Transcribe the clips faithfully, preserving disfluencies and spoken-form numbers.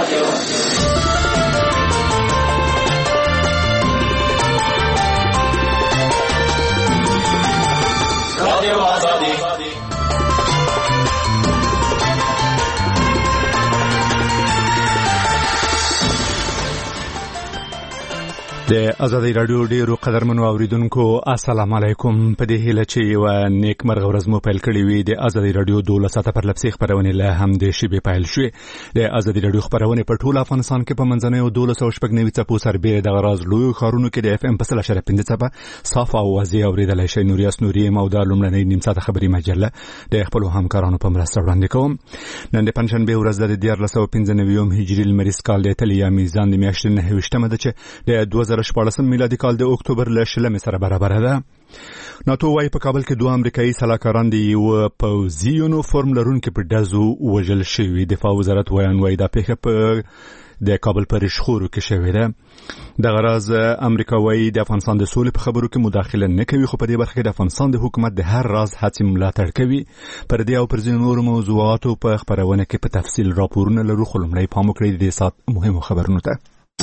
د آزادۍ راډیو ډیرو قدرمنو اوریدونکو السلام علیکم. په دې هیله چې یو نیک مرغه ورځ مو پیل کړې وي. د آزادۍ راډیو دولس ساعته پر لپسې خبرونه له هم د شیبې پیل شوې. د آزادۍ راډیو خبرونه په ټول افغانستان کې په منځنوي دولس او شپږ نوي څپو سربېره د غراز لوی خارونو کې د اف ام په سل اشاره پنځه څپه صاف او واضح اوریدلای شئ. نوریاس نوري مودا لومړنۍ نیم ساعته خبري مجله د خپل همکارانو په مرسته وړاندې کوم. نن د پنځشنبه ورځ د دیارلس سوه پنځه نوي هجري لمریز کال د تلیا میزان د میاشتې نهه ویشتمه ده چې د دوه زره شپاړسم میلادي کال د اکتوبر له شلمې سره برابر ده. ناتو وايي په کابل کې دوه امریکایي سلاکاران د یو پوځي یونیفورم لرونکي په ډزو وژل شوي. دفاع وزارت وایي وايي دا پیښه په د کابل پر شخورو کې شوې ده. د غراز امریکا وايي د افغانستان د سولې په خبرو کې مداخله نه کوي، خو په دې برخه کې د افغانستان د حکومت د هر راز هڅې ملاتړ کوي. پر دې او پر ځینو نورو موضوعاتو په خبرونه کې په تفصیل راپورونه لرو، خو لومړی پام وکړئ د دې سات مهمو خبرونو ته.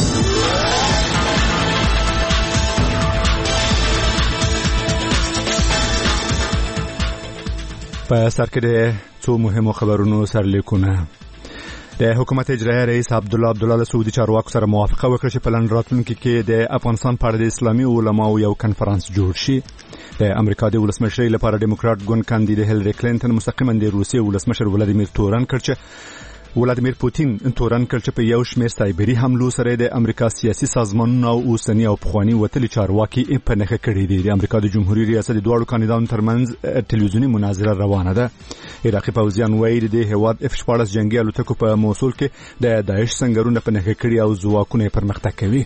په سر کې د څو مهمو خبرونو سرلیکونه. د حکومت اجرایي رئیس عبدالله عبدالله له سعودي چارواکو سره موافقه وکړه چې په لندن راتلونکي کې د افغانستان په اړه د اسلامي علماو یو کنفرانس جوړ شي. د امریکا د ولسمشرۍ لپاره ډیموکراټ ګوند کاندید هیلری کلینټن مستقیما د روسیې ولسمشر ولادیمیر تورن کړ چې ولادیمیر پوتین تورن کړ چې په یو شمېر سایبري حملو سره د امریکا سیاسي سازمانونو او اوسنی او پخوانی وتلي چارواکي په نښه کړي دي. د امریکا د جمهوریت ریاست د دواړو کاندیدانو ترمنځ ټلویزیوني مناظره روانه ده. عراقي پوځیان وايي د هیواد اف شپاړس جنگي الوتکو په موصل کې د داعش سنگرونه په نښه کړي او ځواکونه پرمختګ کوي.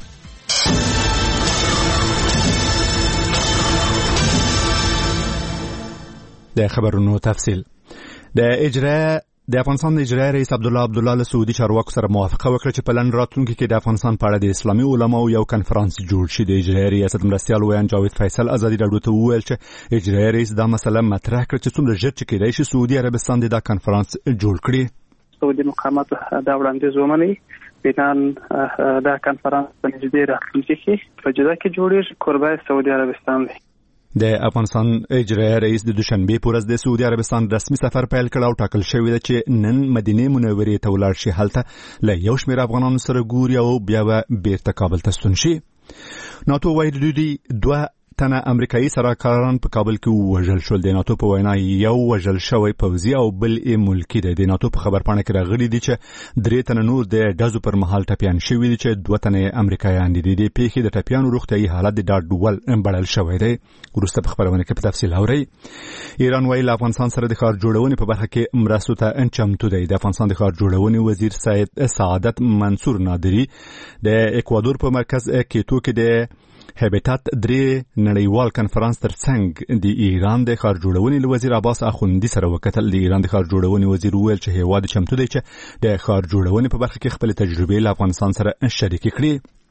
د خبرونو تفصیل. د اجرا د افغانستان د اجرایي رئیس عبدالله عبدالله له سعودي چارواکو سره موافقه وکړه چې په لندن راتلونکي کې د افغانستان په اړه د اسلامي علماو یو کنفرانس جوړ شي. د اجرایي ریاست مرستیال ویان جاوید فیصل آزادي راډیو ته وویل چې اجرایي رئیس دا مسله مطرح کړه چې څومره ژر چې کېدای شي سعودي عربستان د دا کنفرانس جوړ کړي. سعودي مقامات دا وړاندیز ومني بنان دا کنفرانس په نږدې راتلونکي کې په جده کې جوړیږي. کوربه سعودي عربستان دی. د افغانستان اجرایي رئیس د دوشنبه په ورځ د سعودي عربستان رسمي سفر پیل کړ او ټاکل شوی دی چې نن مدینه منورې ته ولاړ شي. هلته له یو شمېر افغانانو سره ګوري او بیا بیرته کابل ته ستون شي. ناتو وايي د دوی دوه تنه امریکایي سلاکاران په کابل کې وژل شول. د ناتو په وینا یو وژل شوی پوځي او بل یې ملکی دی. د ناتو په خبرپاڼه کې راغلي دي چې درې تنه نور د ډزو پر مهال ټپیان شوي دي چې دوه تنه امریکایان دي. د پیښې د ټپیانو روغتیايي حالت د ډاډ ول بړل شوی دی. وروسته په خبرونه کې په تفصیل اورئ. ایران وايي له افغانستان سره د ښار جوړونې په برخه کې مرستو ته چمتو دی. د افغانستان د ښار جوړونې وزیر سید سعادت منصور نادری د اکوادور په مرکز کیتو کې د هابیتات درې نړیوال کنفرانس ترڅنګ د ایران د ښار جوړونې له وزیر عباس اخوندي سره وکتل. د ایران د ښار جوړونې وزیر وویل چې هیواد چمتو دی چې د ښار جوړونې په برخه کې خپل تجربې له افغانستان سره شریک کړي.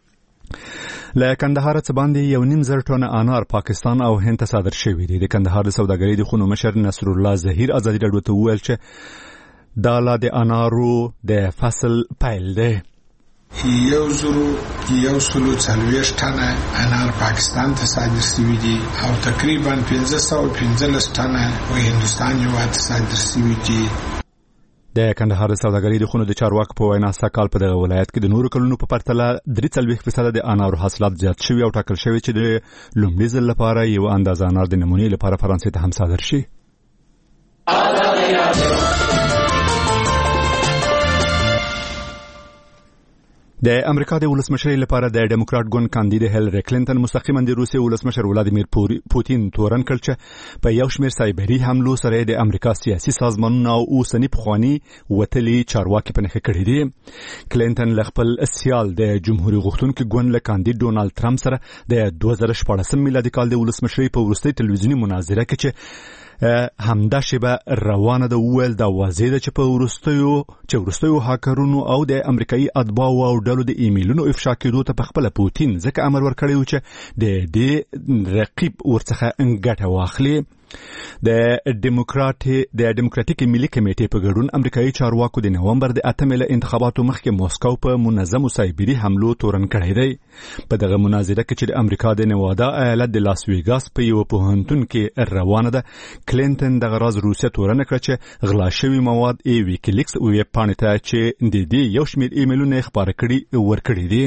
له کندهار څخه باندې یو نیم زر ټنه انار پاکستان او هند ته صادر شوی دی. د کندهار د سوداګرۍ د خونو مشر نصر الله ظهیر آزادي راډیو ته وویل چې دا لا د انارو د فصل پیل دی. یو زرو یو سلو څلوېښت ټنه انار پاکستان ته صادر شوي دي او تقریبا پنځه سوه پنځلس ټنه و هندوستان هېواد ته صادر شوي دي. د کندهار د سوداګرۍ د خونو د چارواکو په وینا سږکال په دغه ولایت کې د نورو کلونو په پرتله درې څلوېښت فیصده د انارو حاصلات زیات شوي او ټاکل شوي چې د لومړي ځل لپاره یو اندازه انار د نمونې لپاره فرانسې ته هم صادر شي. د امریکا د ولسمشرۍ لپاره د ډیموکراټ ګوند کاندید هیلری کلینټن مستقیما د روسیې ولسمشر ولادیمیر پوتین تورن کړ چې په یو شمېر سایبري حملو سره د امریکا سیاسي سازمانونو او اوسنی پخوانی وتلي چارواکي په نښه کړي دي. کلینټن له خپل سیال د جمهوریت غوښتونکي ګوند له کاندید ډونالد ترامپ سره د دوه زره شپاړسم میلادي کال د ولسمشرۍ په وروستۍ ټلویزیوني مناظره کې چې همدا شیبه روانه ده وویل دا واضح ده چې په وروستیو چې وروستیو هاکرونو او د امریکایي اتباعو او ډلو د ایمیلونو افشا کېدو ته په خپله پوتین ځکه امر ورکړی و چې د دې رقیب ورڅخه ګټه واخلي. د ډیموکراټي د ډیموکراتیک ملي کمیټې په ګډون امریکایي چارواکو د نومبر د اتمې له انتخاباتو مخکې موسکو په منظمو سایبري حملو تورن کړی دی. په دغه مناظره کې چې د امریکا د نیوادا ایالت د لاس ویګاس په یو پوهنتون کې روانه ده، کلینټن دغه راز روسیه تورن کړ چې غلا شوی مواد ای ویکیلیکس ویب پاڼې ته چې د دې یو شمېر ایمیلونه خبره کړي ورکړي دي.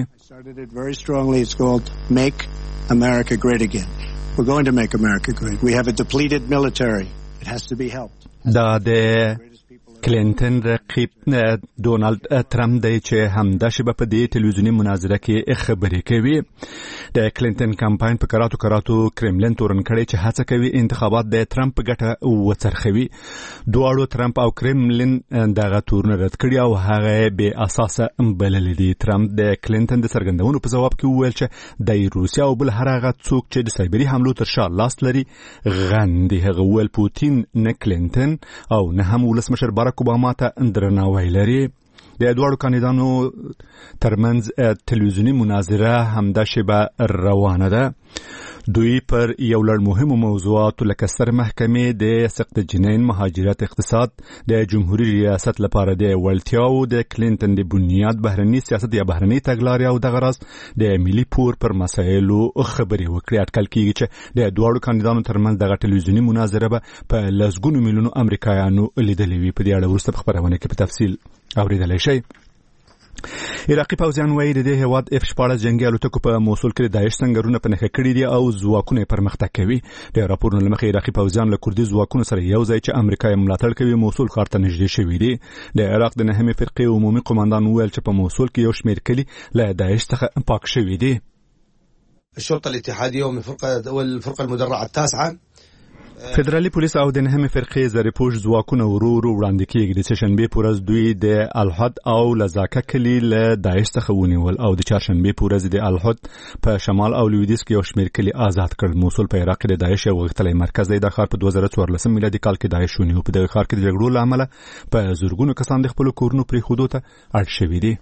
America great again. We're going to make America great. We have a depleted military. It has to be helped. Da de کلینټن رقیب ډونالد ترامپ دی چې همدا شبه په دې تلویزیونی مناظره کې خبرې کوي. د کلینټن کمپاین په کراتو کراتو کرملین تورن کړي چې هڅه کوي انتخابات د ترامپ په ګټه وڅرخوي. دواړو ترامپ او کرملین دغه تورن رد کړي او هغه به اساسه بلل دي. ترامپ د کلینټن د څرګندونو په جواب کې وویل چې د روسیا او بل هر هغه څوک چې د سایبري حملو تر شا لاس لري غندي. هغه ویل پوتین نه کلینټن او نه هم ولسمشر بارک اوباما ته درناوی لري. د دوړو کاندیدانو ترمنځ تلویزیونی مناظره همدا شبه روانه ده. دوی پر یو لړ مهمو موضوعاتو لکه سر محکمې د سقط جنین، مهاجرت، اقتصاد، د جمهوریت ریاست لپاره د وړتیاو، د کلینټن د بنیاد، بهرنی سیاست یا بهرنی تګلارې او دغه راز د ملي پور پر مسایلو خبرې وکړي. اټکل کیږي چې د دوړو کاندیدانو ترمنځ دغه تلویزیونی مناظره به په لسګونو میلیونو امریکایانو لیدلې وي. په دې اړه وروسته په خبرونه کې په تفصیل اوریدلی شئ. عراقي پوځیان وایي د دې هیواد اف شپاړس جنگي الوتکو په موصل کې د داعش سنگرونه په نښه کړي دي او ځواکونه پرمختګ کوي. د راپورونو له مخې عراقي پوځیان له کردي ځواکونو سره یو ځای چې امریکا یې ملاتړ کوي موصل ښار ته نږدې شوي دي. د عراق د نهمې فرقې عمومي قوماندان وویل چې په موصل کې یو شمېر کلي له داعش څخه پاک شوي دي. الشرطة الاتحادية والفرقة والفرقة المدرعة التاسعة فدرالي پولیس او د نهمې فرقې زریپوش ځواکونه ورو ورو وړاندې کېږي. د سهشنبې په ورځ دوی د الحد او لزاکه کلي له داعش څخه ونیول او د چهارشنبې په ورځ د الحد په شمال او لویدیځ کې یو شمېر کلي آزاد کړل. موصل په عراق کې د داعش یو غښتلی مرکز دی. دا ښار په دوه زره څوارلسم میلادي کال کې داعش ونیو. په دغه ښار کې د جګړو له امله په زرګونو کسان د خپلو کورونو پرېښودو ته اړ شوي دي.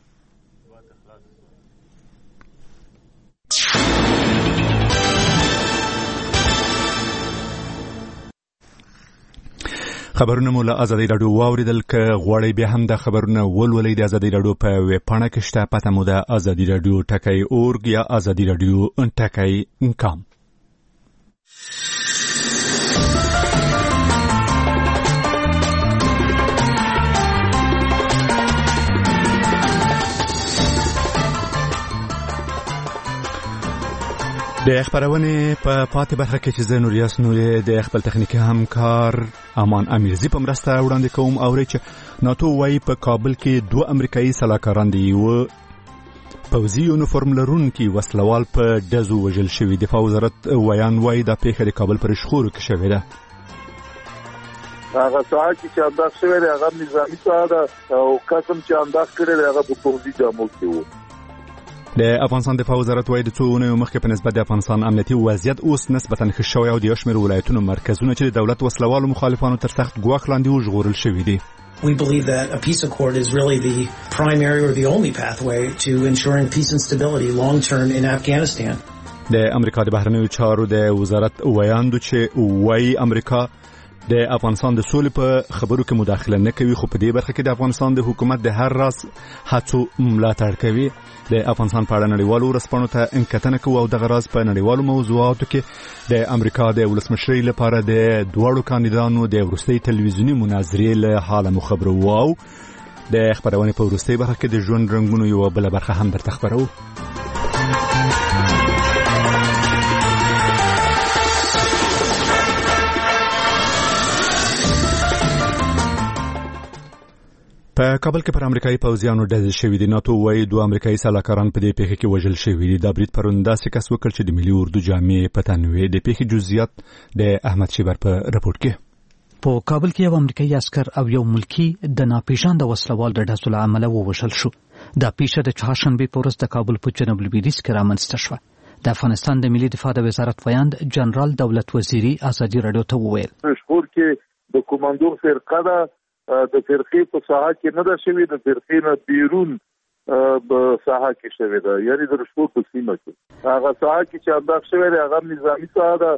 خبرونه مو له ازادي راډیو واوریدل. که غواړئ بیا هم د خبرونه ولولئ د ازادي راډیو په ویب پاڼه کې شته. پته مو د ازادي راډیو ټکی اورګ یا ازادي راډیو ټکی کام. د خبرونه په پاتې برخه کې چې زه نور یاسنو د خپل تخنیکی همکار امان امیرزی په مرسته وړاندې کوم. او چې ناتو وايي په کابل کې دوه امریکایي سلاکاران دي و پوځي یونیفورم لرونکي وسلوال په ډزو وژل شوي. دفاع وزارت ویان وايي دا پیښه د کابل پر شخورو کې شوې ده. هغه ساعت چې انداز شوی دی هغه نظامی ساعت او قسم چې انداز کړی دی هغه په پوځي جامو کې و. د افغانستان دفاع وزارت وايي د څو اونیو مخکې په نسبت د افغانستان امنیتي وضعیت اوس نسبتا ښه شوی او د یو شمېر ولایتونو مرکزونه چې د دولت وسلوالو مخالفانو تر سخت ګواښ لاندې وژغورل شوي دي. We believe that a peace accord is really the primary or the only pathway to ensuring peace and stability long term in Afghanistan. د امریکا د بهرنیو چارو د وزارت ویاندو چې وايي امریکا د افغانستان د سولې په خبرو کې مداخله نه کوي، خو په دې برخه کې د افغانستان د حکومت د هر راز هڅو ملاتړ کوي. د افغانستان په اړه نړیوالو ورځپاڼو ته انکتنه کوي او دغه راز په نړیوالو موضوعاتو کې د امریکا د ولسمشرۍ لپاره د دواړو کاندیدانو د وروستۍ تلویزیونی مناظرې له حاله مو خبرو. او د خبرونې په وروستۍ برخه کې د ژوند رنګونو یو بل برخه هم درته خبرو. په کابل کې پر امریکایي پوځیانو ډزې شوي دي. ناتو وايي دوه امریکایي سلاکاران په دې پیښه کې وژل شوي دي. دا برید پرون داسې کس وکړ چې د ملي اردو جامې په تن وې. د پیښې جزئیات د احمد شیبر په رپورټ کې. په کابل کې یو امریکایي عسکر او یو ملکی د ناپېژانده وسلوال د ډزو له امله ووژل شو. دا پیښه د چهارشنبې په ورځ د کابل په جنوب لویدیځ کې رامنځته شوه. د افغانستان د ملي دفاع د وزارت ویاند جنرال دولت وزیری ازادي راډیو ته وویل مشهور کې د کوماندو فرقه ده د فرقې په ساحه کې نه ده شوې، د فرقې نه بیرون په ساحه کې شوې ده، یعنی د رشوت په سیمه کې. هغه ساحه کې چې انداز شوی دی هغه نظامی ساحه ده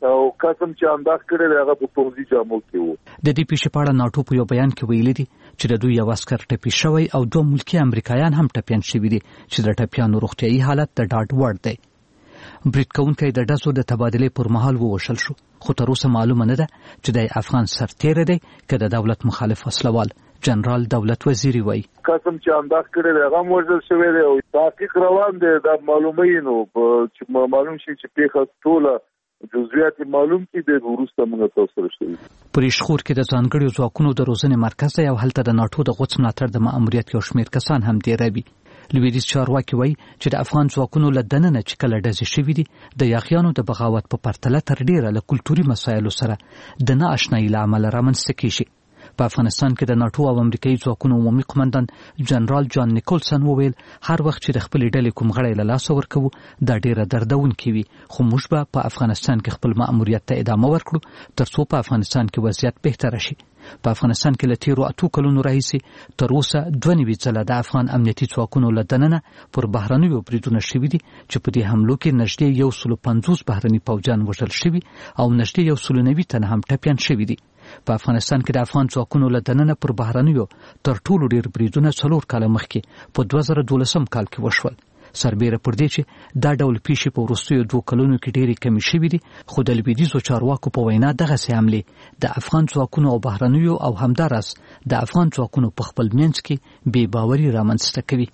او قسم چې انداز کړی هغه په پوځي جامو کې وو. د دې پیښې په اړه ناټو په یو بیان کې ویلي دي چې د دوی یو عسکر ټپي شوی او دوه ملکي امریکایان هم ټپيان شوي دي چې د ټپيانو روغتيایي حالت د ډاډ وړ دی. برید کوونکی د ډزو د تبادلې پر مهال ووشل شو، خو تر اوسه معلومه نه ده چې د افغان سرتیری دی که د دولت مخالف وسلوال. جنرال دولت وزیری وایي قسم چې انداز کړی هغه موجل شوی دی او تحقیق روان دی. دا معلومه نو چې معلوم شي چې پیښه ټوله جزئیات معلوم کی د وروسته موږ تاسو سره شوي. پرېشخور کې د ځانګړو ځواکونو د روزنې مرکز دی او هلته د ناټو د غوڅ ملاتړ د ماموریت یو شمېر کسان هم دیروي. لویدیځ چارواکي وایي چې د افغان ځواکونو له دننه چې کله ډزې شوي دي د یاغیانو د بغاوت په پرتله تر ډیره له کلتوري مسایلو سره د نه اشنایي له امله رامنځته کیږي. په افغانستان کې د ناټو او امریکایي ځواکونو عمومي قمندان جنرال جان نیکولسن وویل هر وخت چې د خپلې ډلې کوم غړی له لاسه ورکوو دا ډیره دردونکې وي، خو موږ به په افغانستان کې خپل ماموریت ته ادامه ورکړو تر څو په افغانستان کې وضعیت بهتره شي. په افغانستان کې له تیرو اتو کلونو راهیسې تر اوسه دوه نوي ځله د افغان امنیتي ځواکونو له دننه پر بهرنیو بریدونه شوي دي چې په دې حملو کې نږدې یو سلو پنځوس بهرني پوځیان وژل شوي او نږدې یو سلو نوي تنه هم ټپیان شوي دي. په افغانستان کې د افغان ځواکونو له دننه پر بهرنیو تر ټولو ډیر بریدونه څلور کاله مخکې په دوه زره دولسم کال کې وشول. سربیره پر دې چې دا ډول پیښې په وروستیو دوه کلونو کې ډېرې کمې شوي دي، خو د لویدیځو چارواکو په وینا دغسې حملې د افغان ځواکونو او بهرنیو او همداراز د افغان ځواکونو په خپل منځ کې بې باوري رامنځته کوي.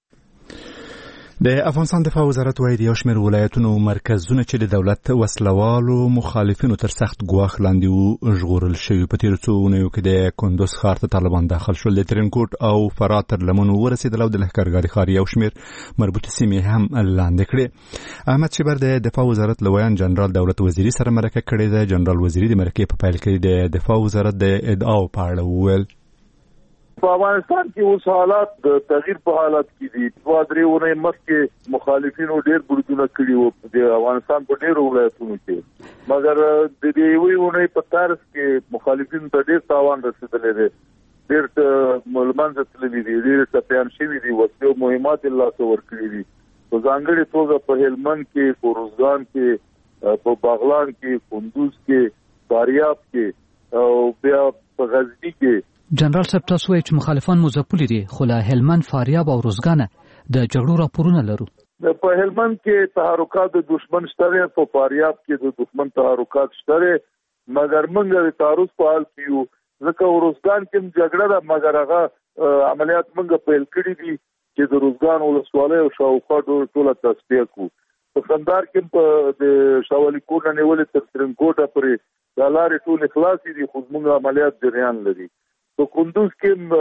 د افغانستان دفاع وزارت وايي د یو شمېر ولایتونو مرکزونه چې د دولت وسلوالو مخالفینو تر سخت ګواښ لاندې وو ژغورل شوي. په تېرو څو اونیو کې د کندوز ښار ته طالبان داخل شول، د ترینکوټ او فرات تر لمنو ورسېدل او د لښکرګاه ښار یو شمېر مربوطې سیمې هم لاندې کړې. احمد شیبر د دفاع وزارت له ویان جنرال دولت وزیري سره مرکه کړې ده. جنرال وزیري د مرکې په پیل کې د دفاع وزارت د ادعاو په اړه وویل په افغانستان کې اوس حالات د تغییر په حالت کې دي. دوه درې ورځې مخکې مخالفینو ډېر بریدونه کړي وو د افغانستان په ډېرو ولایتونو کې، مګر د دې یوې ورځې په طرز کې مخالفینو ته ډېر تاوان رسېدلی دی، ډېر ملمنځه تللي دي، ډېر ټپیان شوي دي، وسلې او مهمات یې لاسه ورکړي دي. په ځانګړې توګه په هلمند کې، په روزګان کې، په باغلان کې، کندوز کې، فاریاب کې او بیا په غزني کې. جنرال صاحب تاسو وایي چې مخالفان مو ځپلي دي، خو له هلمند، فاریاب او روزګانه د جګړو راپورونه لرو. په هلمند کې تحرکات د دشمن شته، په فاریاب کې د دشمن تحرکات شته، مګر موږ د تعرض په حال کې یو، ځکه روزګان کې جګړه ده، مګر هغه عملیات موږ پیل کړي دي چې د روزګان ولسوالۍ او شاوخوا ټوله تصفیه کړو. په کندهار کې په د شاولي کوټ نه نیولې تر ترنګوټه پورې د لارې ټولې خلاصې دي، خو موږ عملیات جریان لري. په کندوز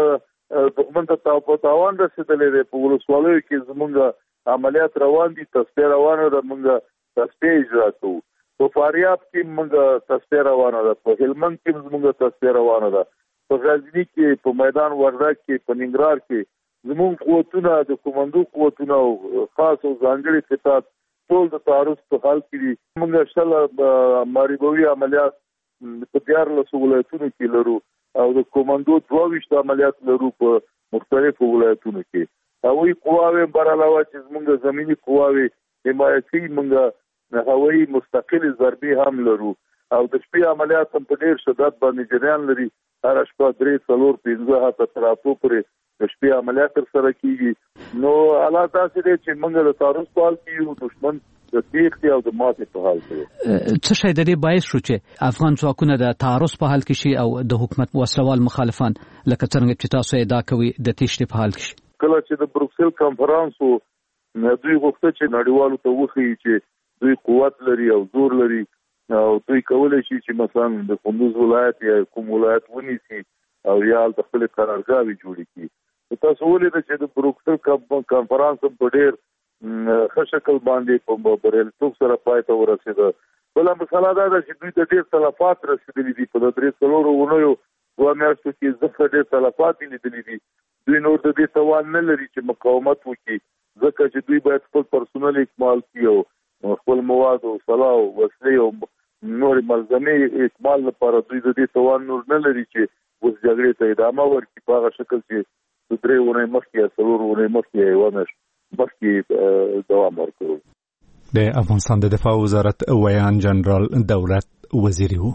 کې دښمن ته تاوان رسېدلی دی، په ولسوالیو کې زموږ عملیات روان دي، تصفیه روانه ده، موږ تصفیه اجرا کوو. په فاریاب کې موږ تصفیه روانه ده، په هلمند کې زموږ تصفیه روانه ده، په غزني کې، په میدان وردګ کې، په ننګرهار کې زموږ قوتونه د کمانډو قوتونه او خاص او ځانګړي قطاعات ټول د تعرض په حال کې دي. موږ شل ماریبوي عملیات په دیارلسو ولایتونو کې لرو او د کمانډو دوه ویشت عملیات لرو په مختلفو ولایتونو کې. هوایي قواوې بر علاوه چې زموږ زمینی قواوې حمایتي، موږ هوایي مستقلې ضربې هم لرو او د شپې عملیات هم په ډېر شدت باندې جریان لري. هره شپه درې څلور پنځه حتی تر اتو پورې د شپې عملیات ترسره کېږي. نو حالات داسې دی چې موږ د تعرض په حال کې یو، دښمن د تېښتې او د ماتې په حال کې. څه شی د دې باعث شو چې افغان ځواکونه د تعرض په حال کې شي او د حکومت وسلوال مخالفان لکه څنګه چې تاسو ادعا کوئ د تېښتې په حال کې شي؟ کله چې د بروکسل کنفرانس و دوی غوښتل چې نړیوالو ته وښیي چې دوی قوت لري او زور لري او دوی کولی شي چې مثلا د کندوز ولایت یا کوم ولایت ونیسي او یا د خپلې قرارګاهې جوړې کړي. تاسو ولیدل چې د بروکسل کنفرانس په ډېر ښه شکل باندې په بریالیتوب سره پای ته ورسېده. بله مسله دا ده چې دوی ته ډېر تلفات رسېدلي دي. په درې څلورو اونیو دوه میاشتو کې ځکه ډېر تلفات یې لیدلي دي. دوی نور د دې توان نه لري چې مقاومت وکړي، ځکه چې دوی باید خپل پرسونل اکمال کړي او خپل مواد او سلاح او وسلې او نور ملزمې اکمال لپاره دوی د دې توان نور نه لري چې اوس جګړې ته ادامه ورکړي په هغه شکل چې د درې اونۍ مخکې یا څلور اونۍ مخکې یوه میاشت مخکې دوام ورکړو. د افغانستان د دفاع وزارت ویان جنرال دولت وزیری وو.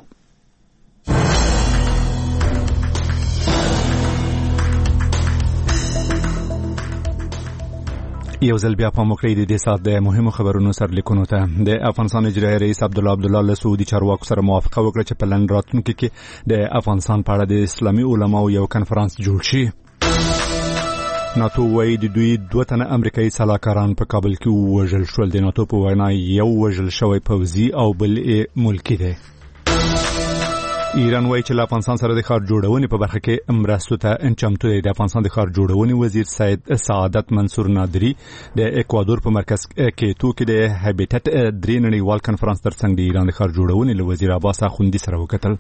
یو ځل بیا پام وکړئ د دې سات د مهمو خبرونو سرلیکونو ته. د افغانستان اجرایي رئیس عبدالله عبدالله له سعودي چارواکو سره موافقه وکړه چې په لندن راتلونکي کې د افغانستان په اړه د اسلامي علماو یو کنفرانس جوړ شي. ناتو وایي د دوی دوه تنه امریکایي سلاکاران په کابل کې ووژل شول. د ناتو په وینا یو وژل شوی پوځي او بل ملکي دی. ایران وایي چې له افغانستان سره د ښار جوړونې په برخه کې مرستو ته چمتو دی. د افغانستان د ښار جوړونې وزیر سید سعادت منصور نادری د اکوادور په مرکز کېټو کې د هابیټټ درې نړیوال کنفرانس ترڅنګ د ایران د ښار جوړونې له وزیر عباس اخوندي سره وکتل.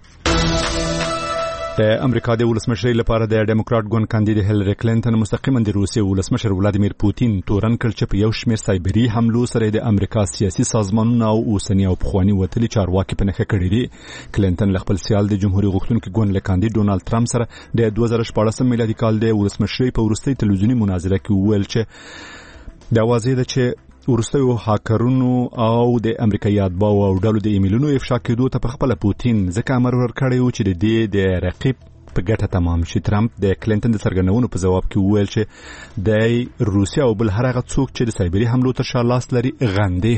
د امریکا د ولسمشر لپاره د ډیموکرات ګوند کاندید هیلری کلینټن مستقیما د روسیې ولسمشر ولادیمیر پوتین تورن کړ چې په یو شمېر سایبري حملو سره د امریکا سیاسي سازمانونو او اوسنی او پخوانی وتلي چارواکي په نښه کړي دي. کلینټن له خپل سیال د جمهوریت غوښتونکي ګوند له کاندید ډونالد ټرمپ سره د دوه زره شپاړسم میلادي کال د ولسمشرۍ په وروستۍ تلویزیوني مناظره کې وویل چې د واضح ده چې ورستیو هاکرونو او د امریکایي اتباعو او ډلو د ایمیلونو افشا کېدو ته په خپل پوتین ځکه امر ورکړی و چې د دې د رقیب په ګټه تمام شي. ټرمپ د کلینټن د څرګندونو په جواب کې وویل چې د روسیا او بل هر هغه څوک چې د سایبري حملو تر شا لاس لري غندي.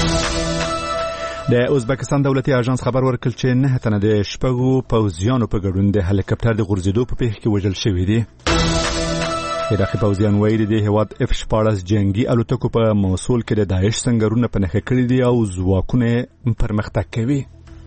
د ازبکستان دولتي اژانس خبر ورکړ چې نه تنه د شپږو پوځیانو په ګډون د هلیکاپټر د غورځېدو په پیښه کې وژل شوي دي. عراقي پوځیان وایي د هیواد اف شپاړس جنگي الوتکو په موصول کې د داعش سنگرونه په نښه کړي دي او ځواکونه پرمختګ کوي.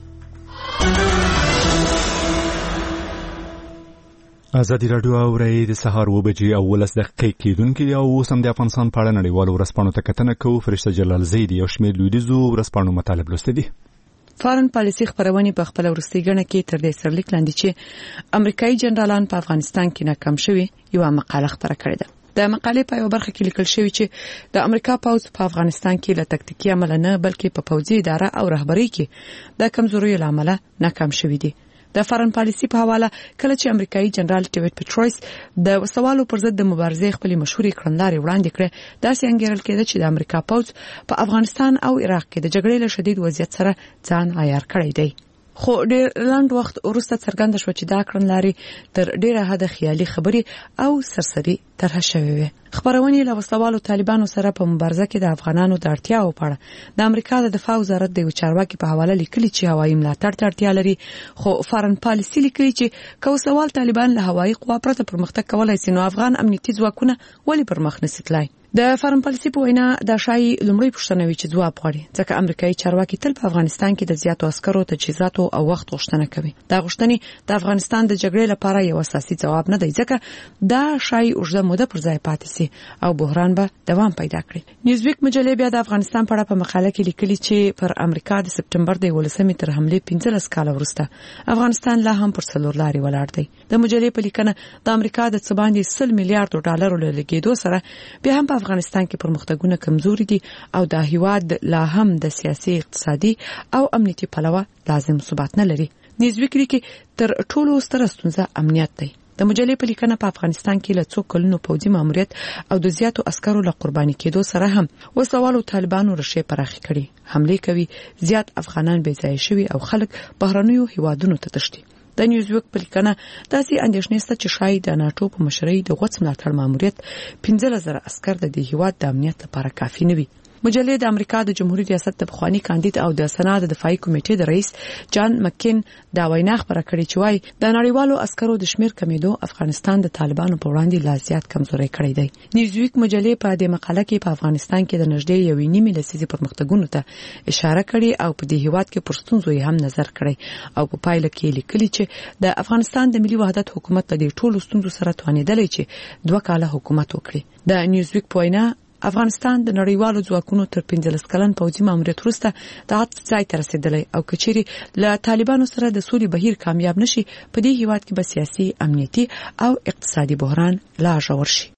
ازادي راډیو اوري د سهار و بجې او ولس دقیقې کېدونکې او اوس هم د افغانستان په اړه نړیوالو ورځپاڼو ته کتنه کوو. فرشته جلال زید یو شمېر لویدیځو ورځپاڼو مطالب لوستي دي. فارن پالیسي خبرونه په خپل ورستي غنه کې تر دې سرلیک لاندې چې امریکایي جنرالان په افغانستان کې ناکام شوي یو مقاله خبره کړې ده. د مقالې په یو برخه کې لیکل شوی چې د امریکا پوځ په افغانستان کې له تکتیکي عمل نه بلکې په پوځي اداره او رهبرۍ کې د کمزوري لامل ناکام شوي دي. د فارن پالیسي په حواله کله چې امریکایي جنرال ډیوډ پټرویس د وسوالو پر ضد د مبارزې خپل مشهوري کړنلارې وړاندې کړې، دا څنګه کېده چې د امریکا پوځ په افغانستان او عراق کې د جګړې له شدید وضعیت سره ځان عیار کړی دی. خو ډېر لاند وخت وروسته څرګنده شو چې دا کړنلارې تر ډېره حده خیالي خبرې او سرسري طرح شوې وي. خبرونه له وسوالو طالبانو سره په مبارزه کې د افغانانو د اړتیاو په اړه د امریکا د دفاع وزارت د چارواکي په حواله لیکلي چې هوایي ملاتړ ته اړتیا لري، خو فارن پالیسي لیکلي چې که وسوال طالبان له هوایي قوا پرته پرمختګ کولای شي نو افغان امنیتي ځواکونه ولې پرمخ نشي تلای. د فارن پالیسي په وینا د شای لومړی پوښتنه وی چې ځواب غواړي، ځکه امریکایي چارواکي تل په افغانستان کې د زیاتو عسکرو تجهیزاتو او وخت غوښتنه کوي. دا غوښتنې د افغانستان د جګړې لپاره یو اساسي ځواب نه دی، ځکه دا شای اوږده موده پر ځای پاتې سي او بحران به دوام پیدا کړي. نیوزویک مجلې بیا د افغانستان په اړه په مقاله کې لیکلي چې پر امریکا د سپټمبر د یولسمې تر حمله پنځلس کاله وروسته افغانستان لا هم پر څلور لارې ولاړ دی. د مجلې په لیکنه د امریکا د څه باندې سل میلیارډ ډالرو له لګیدو سره بیا هم په افغانستان کې پرمختګونه کمزوري دي او د هیواد لا هم د سیاسي، اقتصادي او امنیتي پلوه لازم ثبات نه لري. نیوزویک کې تر ټولو ستره ستونزه امنیت دی. د مجلې په لیکنه په افغانستان کې له څو کلونو پوځي ماموریت او د زیاتو عسکرو له قرباني کېدو سره هم وسوالو طالبانو رشې پراخي کړي، حمله کوي، زیات افغانان بې ځای شوي او خلک بهرنیو هیوادونو ته تښتي. د نیوزویک په لیکنه داسې اندېښنې شته چې شاید د ناټو په مشرۍ د غوڅ ملاتړ ماموریت پنځلس زره عسکر د دې هیواد د امنیت لپاره کافي نه وي. مجلې د امریکا د جمهوریت ریاست د پخوانی کاندید او د سنا د دفاعي کمیټې د رئیس جان مکین دا وینا خبره کړې چې وايي د نړیوالو عسکرو د شمیر کمیدو افغانستان د طالبانو په وړاندې لا زیات کمزوري کړی دی. نیوزویک مجلې په دې مقاله کې په افغانستان کې د نږدې یو نیمه لسیزې پرمختګونو ته اشاره کړې او په دې هیواد کې پرستونزو هم نظر کړی او په پایله کې لیکلي چې د افغانستان د ملي وحدت حکومت د دې ټولو ستونزو سره توانیدلی چې دوه کاله حکومت وکړي. د نیوزویک په وینا افغانستان د نړیوالو ځواکونو تر پنځلس کلن پوځي ماموریت وروسته د عطف ځای ته رسیدلی او کچېري له طالبانو سره د سولې بهیر کامیاب نشي په دې هیواد کې به سیاسي، امنیتي او اقتصادي بحران لا ژور شي.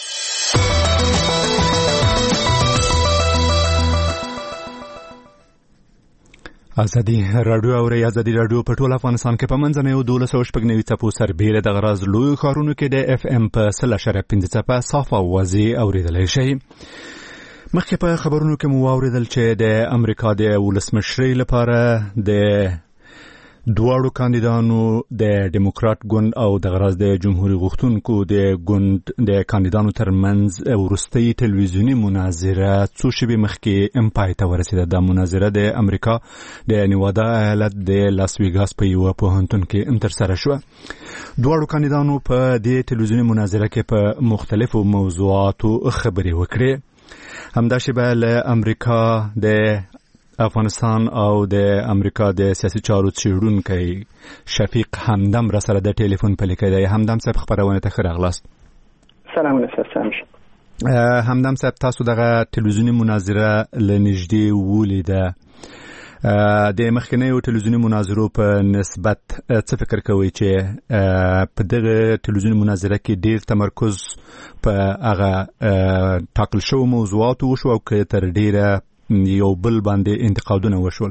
ازادي راډیو او ازادي راډیو په ټول افغانستان کې په منځنۍ او دولس او شپږ نوي څپو سربېره د غراز لوی ښارونو کې د اف ام په سل اشاریه پنځه څپه صاف اوازې اورېدلی شي. مخکې په خبرونو کې مو واوریدل چې د امریکا د ولسمشرۍ لپاره د دواړو کاندیدانو د ډیموکرات ګوند او د غراز د جمهوریت غوښتونکو د ګوند د کاندیدانو ترمنځ وروستۍ تلویزیونی مناظره څو شپې مخکې ام پای ته ورسېده. د مناظره د امریکا د نیوادا ایالت د لاس ویګاس په یو پوهنتون کې هم ترسره شوه. دواړو کاندیدانو په دې تلویزیونی مناظره کې په مختلفو موضوعاتو خبرې وکړې. همدا شیبه له امریکا د افغانستان او د امریکا د سیاسي چارو څیړونکی شفیق همدم را سره د ټلیفون په لیکه دی. همدم صاحب خبرونه ته ښه راغلاست. سلام علیکم. همدم صاحب تاسو دغه تلویزیونی مناظره له نږدې ولیده. د مخکنیو تلویزیونی مناظرو په نسبت څه فکر کوئ چې په دغه تلویزیونی مناظره کې ډیر تمرکز په هغه ټاکل شوو موضوعاتو وشو او که تر ډیره یو بل باندې انتقادونه وشول؟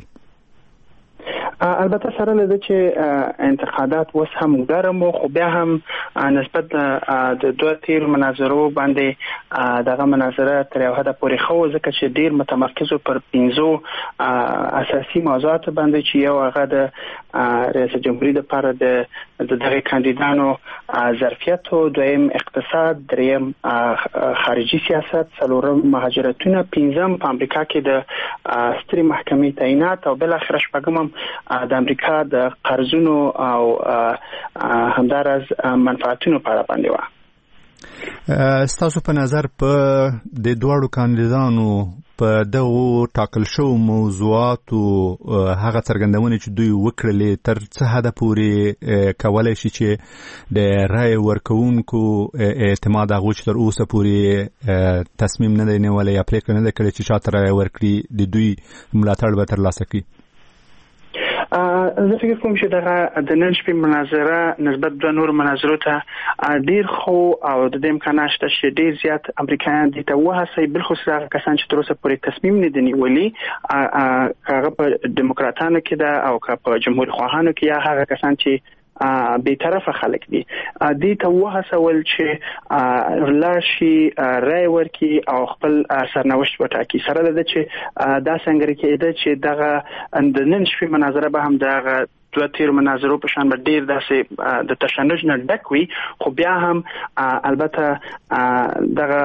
البته سره له دې چې انتقادات اوس هم ګرم خو بیا هم نسبت د دوه تیر مناظرو باندې دغه مناظره تر یو حد پورې خو ځکه چې ډیر متمرکز پر پنځو اساسي موضوعات باندې چې یو هغه د رئیس جمهوریت لپاره د دغه کاندیدانو ظرفیت او دویم اقتصاد، دریم خارجي سیاست، څلورم مهاجرتونه، پنځم په امریکا کې د سترې محکمې تعینات او بل اخر شپږم د امریکا د قرضونو او همدارس منفعتونو په اړه باندې و. ستاسو په نظر په د دوړو کاندیدانو په دغه ټاکل شو موضوعاتو هغه څرګندونه چې دوی وکړلې تر څه حد پورې کولای شي چې د رای ورکوونکو اعتماد هغه چې تر اوسه پورې تصمیم نه دی نیولی یا پریکړه نه ده کړې چې چاته رای ورکړي د دوی ملاتړ به ترلاسه کړي؟ زه فکر کوم چې دغه د نن شپې مناظره نسبت د نور مناظرو ته ډیر خو او د دې امکان شته چې ډیر زیات امریکایان دي ته وهڅوي، بالخصوص هغه کسان چې تر اوسه پورې تصمیم نه دي نیولي، هغه په دیموکراتانو کې ده او که په جمهوریت خواهانو کې، یا هغه کسان چې به طرفه خلک دي دې ته وهڅول چې لاشي رای ورکي او خپل سرنوشت وټاکي. سره د چې دا څنګه کېده چې دغه د نن شپې مناظره به هم دغه دوه تیر مناظرو په شان ډیر داسې د تشنج نه ډک وي، خو بیا هم البته دغه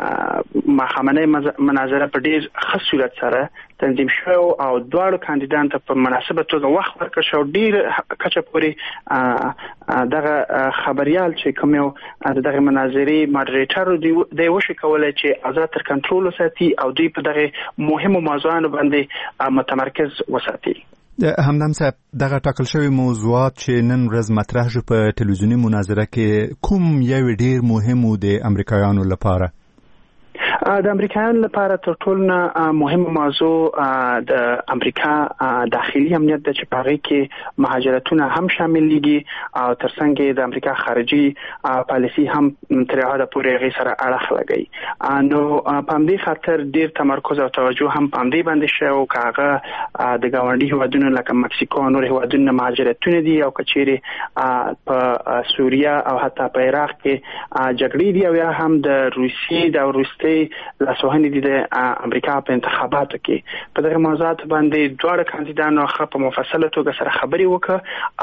مخامنه مناظره په ډیر ښه صورت سره تنظیم شو او دواړو کاندیدان ته په مناسبه توګه وخت ورکړل شو. ډیر کچه پورې دغه خبريال چې کوم یو دغه مناظرې ماډریټر دی وشي کولای چې آزاد تر کنټرول وساتي او دوی په دغه مهمو موضوعاتو باندې متمرکز وساتي. همدم صاحب دغه ټاکل شوی موضوعات چې نن ورځ مطرح شو په تلویزیونی مناظره کې کوم یو ډیر مهم و د امریکایانو لپاره؟ د امریکایانو لپاره تر ټولو نه مهمه موضوع د امریکا داخلي امنیت د چې په هغې کې مهاجرتونه هم شاملېږي او ترڅنګ د امریکا خارجي پالیسي هم تر یو حده پورې هغې سره اړخ لګوي. نو په همدې خاطر ډېر تمرکز او توجه هم په همدې باندې شوی و که هغه د ګاونډي هېوادونو لکه مکسیکو او نور هېوادونه مهاجرتونه دي او که چیرې په سوریه او حتی په عراق کې جګړې دي او یا هم د روسیې د وروستۍ لاسوهنې دي د امریکا په انتخاباتو کې. په دغه موضوعات باندې دواړه کاندیدانو ښه په مفصله توګه سره خبرې وکړه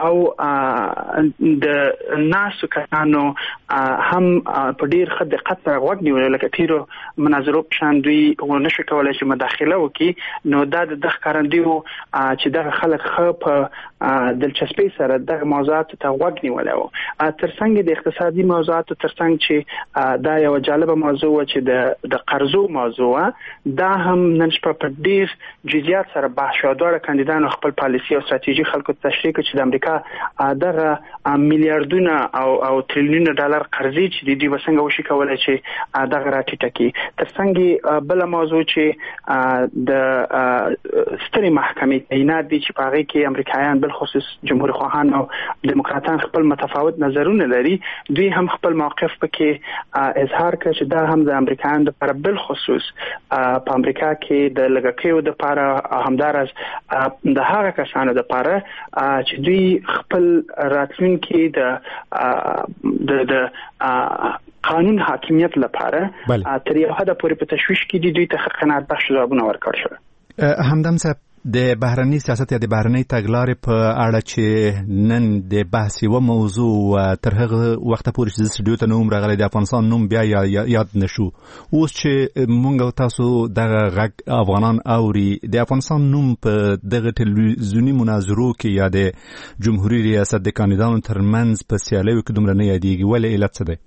او د ناسو کسانو هم په ډیر ښه دقت سره غوږ نیولی، لکه تیرو مناظرو په شان دوی ونه شو کولی چې مداخله وکړي. نو دا د دغه ښکارندوی و چې دغه خلک ښه په دلچسپۍ سره دغه موضوعاتو ته غوږ نیولی و. ترڅنګ د اقتصادي موضوعاتو ترڅنګ چې دا یو جالبه موضوع و چې د د قرضو موضوع دا هم نن شپه په ډیر جزئیات سره بحث شو. دواړه کاندیدانو خپل پالیسي او ستراتیژي خلکو ته تشریح کړه چې د امریکا دغه میلیارډونه او او تریلیونه ډالر قرضې چې د دوی به څنګه وشي کولی چې دغه راټیټه کړي. ترڅنګ بله موضوع چې د سترې محکمې تعینات دي چې په هغې کې امریکایان بالخصوص جمهوریت خواهان او دیموکراتان خپل متفاوت نظرونه لري، دوی هم خپل موقف پکې اظهار کړ چې دا هم د امریکایانو لپاره بالخصوص په امریکا کې د لږکیو لپاره همدارس د هغه کسانو لپاره چې دوی خپل راتلونکي د د قانون حاکمیت لپاره تر یو حد پورې په تشویش کې دي دوی ته قناعت بخش ځوابونه ورکړل شو. همدم صاحب د بهرني سیاست یا د بهرني تګلارې په اړه چې نن د بحث یو موضوع تر هغه وخت پورې چې سټډیو ته نوم راغلی د افغانستان نوم بیا یاد نشو. اوس چې مونږ تاسو دغه غږ افغانان اوري د افغانستان نوم په دغه ټلویزیونی مناظرو کې یا د جمهوریت ریاست د کاندیدانو ترمنځ په سیالیو کې دومره نه یادېږي، ولې علت څه دی؟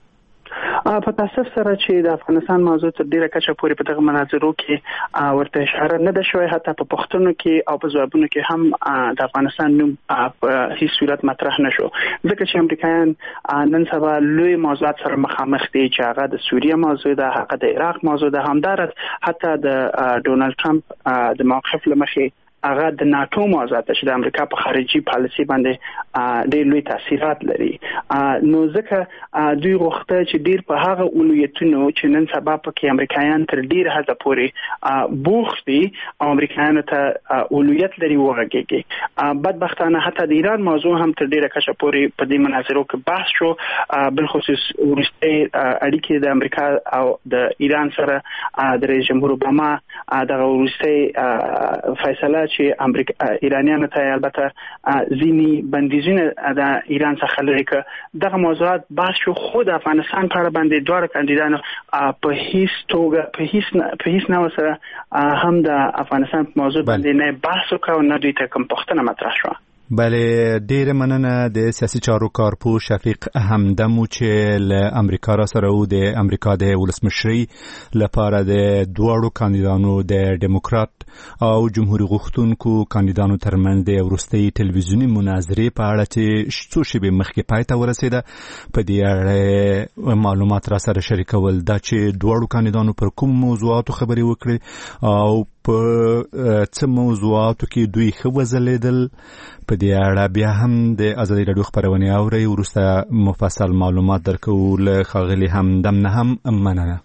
په تاسف سره چې د افغانستان موضوع تر ډیره کچه پورې په دغه مناظرو کې ورته اشاره نه ده شوې، حتی په پښتنو کې او په ځوابونو کې هم د افغانستان نوم په هیڅ صورت مطرح نشو، ځکه چې امریکایان نن سبا لوی موضوعات سره مخامخ دي چې هغه د سوریه موضوع ده، هغه د عراق موضوع ده، همدارس حتی د ډونالد ټرمپ د موقف لمخې هغه د ناتو موضوعات چې د امریکا په خارجي پالیسي باندې ډېر لوی تاثیرات لري. نو ځکه دوی غوښته چې ډېر په هغه اولویتونو چې نن سبا پکې امریکایان تر ډېر حده پورې بوخت دي او امریکایانو ته اولویت لري وغږیږي. بدبختانه حتی د ایران موضوع هم تر ډېره کچه پورې په دې مناظرو کې بحث شو، بالخصوص وروستۍ اړیکې د امریکا او د ایران سره د رئیس جمهور اوباما دغه وروستۍ فیصله چې امریکا ایرانیانو ته البته ځینی بندیزونه د ایران څخه لري ک دغه موضوعات بحث شو، خو د افغانستان په اړه باندې دوه کاندیدانو په هیڅ توګه په هیڅ په هیڅ نه سره هم د افغانستان په موضوع باندې نه بحث وکاو نه دوی ته کوم پوښتنه مطرح شو. بله، ډیره مننه د سیاسي چارو کارپو شفیق همدمو چې له امریکا را سره و د امریکا د ولسمشرۍ لپاره د دواړو کاندیدانو د دیموکرات او جمهوریت غوښتونکو کاندیدانو ترمنځ د وروستۍ ټلویزیونی مناظرې په اړه چې څو شېبې مخکې پای ته ورسېده په دې اړه معلومات را سره شریکول، دا چې دواړو کاندیدانو پر کوم موضوعاتو خبرې وکړي او په څه موضوعاتو کې دوی ښه وځلېدل. په دې اړه بیا هم د ازادي راډیو خبرونه اورئ، وروسته مفصل معلومات درکوو. له ښاغلي همدم نه هم مننه.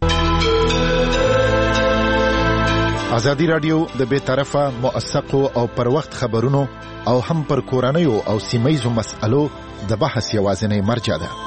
ازادي راډیو د بې طرفه موثقو او پر وخت خبرونو او هم پر کورنیو او سیمه‌یزو مسألو د بحث یوازینی مرجع ده.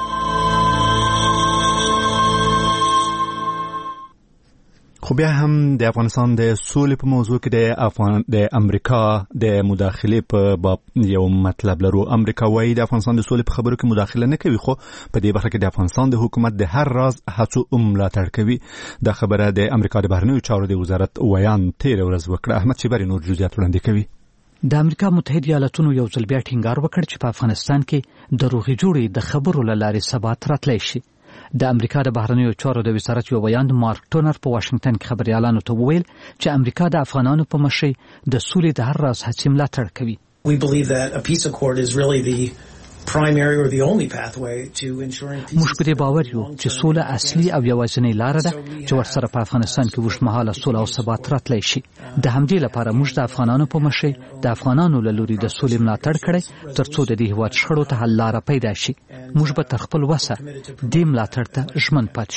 خو بیا هم د افغانستان د سولې په موضوع کې د افغان د امریکا د مداخلې په باب یو مطلب لرو. امریکا وايي د افغانستان د سولې په خبرو کې مداخله نه کوي، خو په دې برخه کې د افغانستان د حکومت د هر راز هڅو ملاتړ کوي. دا خبره د امریکا د بهرنیو چارو د وزارت ویان تیر ورځ وکړه. احمد شیبری نور جزئیات وړاندې کوي. د امریکا متحده ایالاتونو یو ځل بیا ټینګار وکړ چې په افغانستان کې د روغې جوړې د خبرو له لارې ثبات راتلی شي. د امریکا د بهرنیو چارو د وزارت یو بیان مارک ټونر په واشنگټن کې خبريالانو ته وویل چې امریکا د افغانانو په مشرۍ د سولې د هر راز هڅې ملاتړ کوي. We believe that a peace accord is really the primary or the only pathway to ensuring peace. موږ په دې باور یو چې سوله اصلي او یوازینۍ لار ده چې ورسره په افغانستان کې وشمهاله سوله او ثبات راتلی شي. د همدې لپاره موږ د افغانانو په مشرۍ د افغانانو له لوري د سولې ملاتړ کړی ترڅو د دې هیواد شخړو ته حل لاره پیدا شي. موږ به تر خپل وسه دې ملاتړ ته ژمن پاتې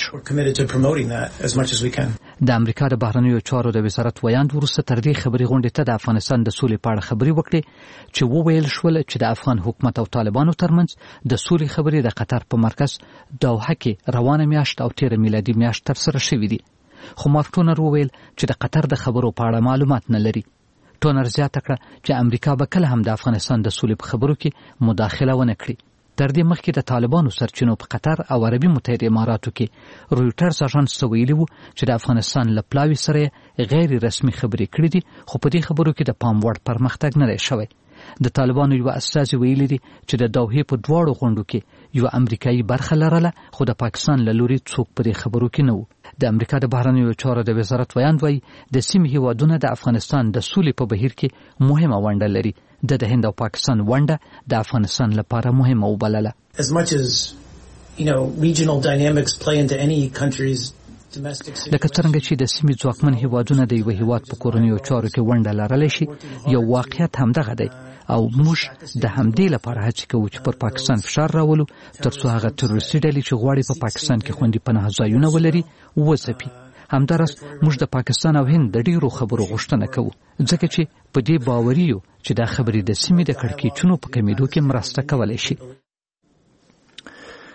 شو. د امریکا د بهرنیو چارو د وزارت ویاند وروسته تر دې خبرې غونډې ته د افغانستان د سولې په اړه خبرې وکړې چې وویل شول چې د افغان حکومت او طالبانو ترمنځ د سولې خبرې د قطر په مرکز دوحه کې روانه میاشت او تیر میلادي میاشت تر سره شوې دي. خو مارک ټونر وویل چې د قطر د خبرو په اړه معلومات نه لري. ټونر زیاته کړه چې امریکا به کله هم د افغانستان د سولې په خبرو کې مداخله ونه کړي. تر دې مخکې د طالبانو سرچینو په قطر او عربي متحده اماراتو کې رویټرز اژانس ویلي وو چې د افغانستان له پلاوي سره غیر رسمي خبرې کړې دي، خو په دې خبرو کې د پام وړ پرمختګ نه دی شوی. د طالبانو یو استازي ویلي دي چې د دوحې په دواړو غونډو کې یو امریکایي برخه لرله، خو د پاکستان له لوري څوک په دې خبرو کې نه وو. د امریکا د بهرنیو چارو د وزارت ویاند وایي د سیمې هیوادونه د افغانستان د سولې په بهیر کې مهمه ونډه لري. د د هند او پاکستان ونډه د افغانستان لپاره مهمه وبلله. As much as you know regional dynamics play into any country's لکه څنګه چې د سیمې ځواکمن هیوادونه د یو هیواد په کورنیو چارو کې ونډه لرلی شي، یو واقعیت همدغه دی او موږ د همدې لپاره هڅه کوو چې پر پاکستان فشار راولو ترڅو هغه تروریستي ډلې چې غواړي په پاکستان کې خوندي پناه ځایونه ولري وځپي. همدارس موږ د پاکستان او هند د ډیرو خبرو غوښتنه کوو ځکه چې په دې باوري یو چې دا خبرې د سیمې د کړکېچونو په کمیدو کې مرسته کولی شي.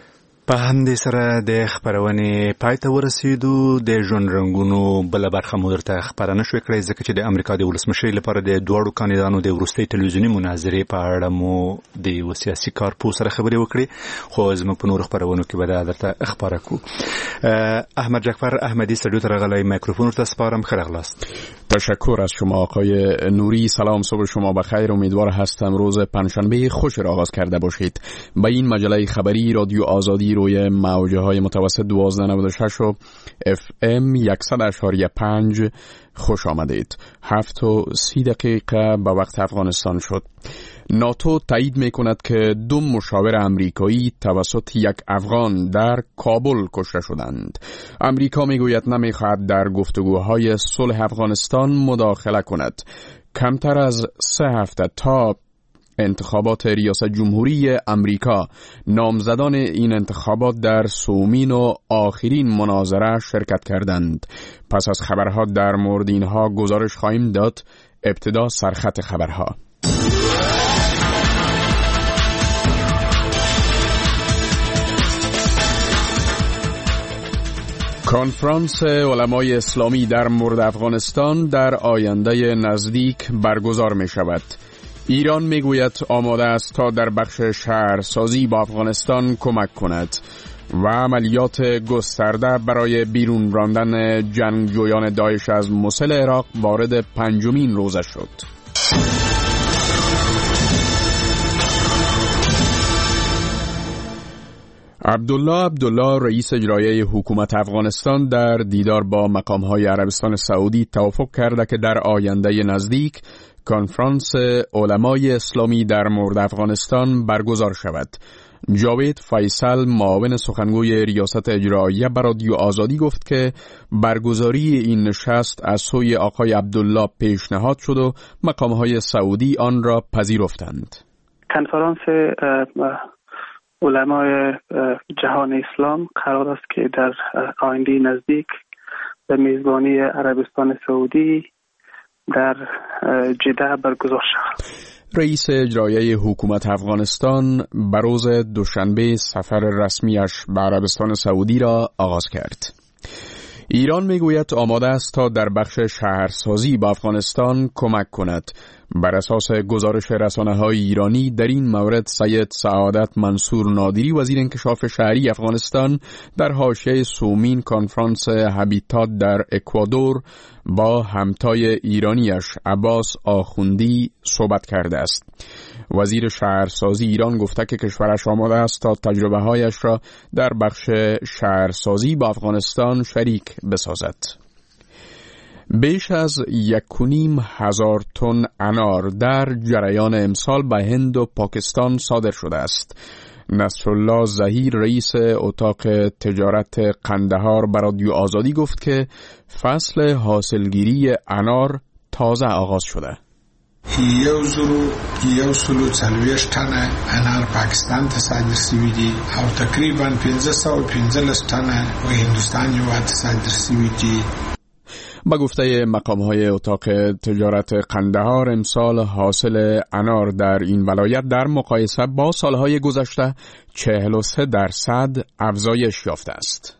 په همدې سره د خبرونې پای ته ورسېدو. د ژوند رنګونو بله برخه مو درته خپره نه شوې کړی ځکه چې د امریکا د ولسمشرۍ لپاره د دواړو کاندیدانو د وروستۍ تلویزیوني مناظرې په اړه مو د یو سیاسي کارپوه سره خبرې وکړې، خو زموږ په نورو خبرونو کې به دا درته خپره کړو. احمد جعفر احمدی استودیو ته راغلی، میکروفون ورته سپارم. ښه راغلاست. تشکر از شما آقای نوری. سلام، صبح شما بخیر. امیدوار هستم روز پنجشنبه خوش را آغاز کرده باشید. به این مجله خبری رادیو آزادی روی موجه های متوسط دوازده نود و شش و اف ام صد اشاری پنج خوش آمدید. هفت و سی دقیقه به وقت افغانستان شد. ناتو تایید می کند که دو مشاور امریکایی توسط یک افغان در کابل کشته شدند. امریکا می گوید نمی خواهد در گفتگوهای صلح افغانستان مداخله کند. کمتر از سه هفته تا انتخابات ریاست جمهوری امریکا، نامزدان این انتخابات در سومین و آخرین مناظره شرکت کردند. پس از خبرها در مورد اینها گزارش خواهیم داد. ابتدا سرخط خبرها. کنفرانس علمای اسلامی در مورد افغانستان در آینده نزدیک برگزار می شود. ایران می گوید آماده است تا در بخش شهرسازی با افغانستان کمک کند و عملیات گسترده برای بیرون راندن جنگجویان داعش از موصل عراق وارد پنجمین روزه شد. عبدالله عبدالله رئیس اجرایی حکومت افغانستان در دیدار با مقام‌های عربستان سعودی توافق کرده که در آینده نزدیک کنفرانس علمای اسلامی در مورد افغانستان برگزار شود. جاوید فیصل معاون سخنگوی ریاست اجراییه بر رادیو آزادی گفت که برگزاری این نشست از سوی آقای عبدالله پیشنهاد شد و مقام‌های سعودی آن را پذیرفتند. کنفرانس علمای جهان اسلام قرار است که در آینده نزدیک به میزبانی عربستان سعودی در جده برگزار شود. رئیس اجرایی حکومت افغانستان بروز دوشنبه سفر رسمیش به عربستان سعودی را آغاز کرد. ایران میگوید آماده است تا در بخش شهرسازی با افغانستان کمک کند. بر اساس گزارش رسانه‌های ایرانی در این مورد سید سعادت منصور نادری وزیر انکشاف شهری افغانستان در حاشیه سومین کنفرانس هابیتات در اکوادور با همتای ایرانیش عباس آخوندی صحبت کرده است. وزیر شهرسازی ایران گفته که کشورش آماده است تا تجربه‌هایش را در بخش شهرسازی با افغانستان شریک بسازد. بیش از یک و نیم هزار تن انار در جریان امسال به هند و پاکستان صادر شده است. نصرالله ظهیر رئیس اتاق تجارت قندهار به رادیو آزادی گفت که فصل حاصلگیری انار تازه آغاز شده. یو زرو یو سلو چلویش تنه انار پاکستان ته صادر شوی دي او تقریبا پنځه سوه پنځلس تنه و هندوستان هیواد ته صادر شوی دي. با گفته مقام‌های اتاق تجارت قندهار امسال حاصل انار در این ولایت در مقایسه با سالهای گذشته چهل و سه درصد افزایش یافته است.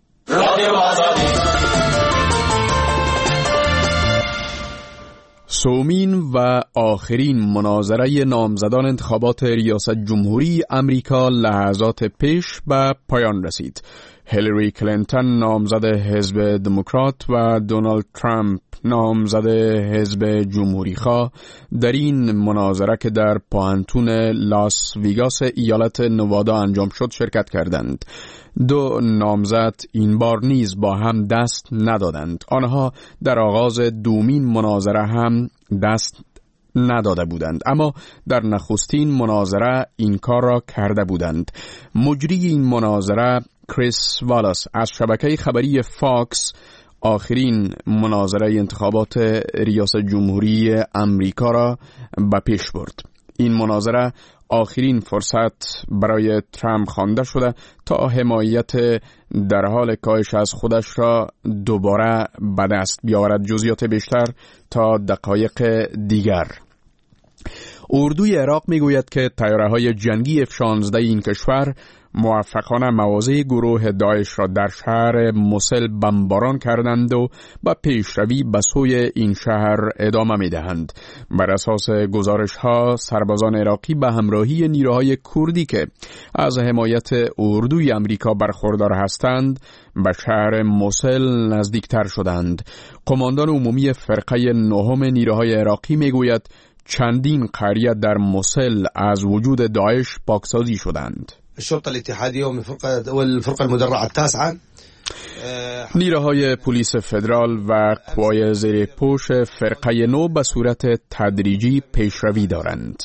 سومین و آخرین مناظره نامزدان انتخابات ریاست جمهوری امریکا لحظات پیش به پایان رسید. هیلاری کلینتون نامزد حزب دموکرات و دونالد ترامپ نامزد حزب جمهوری‌خواه در این مناظره که در پوهنتون لاس ویگاس ایالت نوادا انجام شد شرکت کردند. دو نامزد این بار نیز با هم دست ندادند. آنها در آغاز دومین مناظره هم دست نداده بودند، اما در نخستین مناظره این کار را کرده بودند. مجری این مناظره کریس والاس از شبکه خبری فاکس آخرین مناظره انتخابات ریاست جمهوری امریکا را به پیش برد. این مناظره آخرین فرصت برای ترامپ خوانده شده تا حمایت در حال کاهش از خودش را دوباره به دست بیاورد. جزئیات بیشتر تا دقایق دیگر. اردوی عراق میگوید که تیاره‌های جنگی اف شانزده این کشور موفقانه مواضع گروه داعش را در شهر موسل بمباران کردند و با پیشروی به سوی این شهر ادامه می‌دهند. بر اساس گزارش‌ها سربازان عراقی به همراهی نیروهای کردی که از حمایت اردوی آمریکا برخوردار هستند به شهر موسل نزدیکتر شدند. قماندان عمومی فرقه نهم نیروهای عراقی میگوید چندین قریه در موسل از وجود داعش پاکسازی شدند. الشرطة الاتحادية والفرقة والفرقة المدرعة التاسعة نیروهای پلیس فدرال و قوای زیر پوش فرقه نو به صورت تدریجی پیشروی دارند.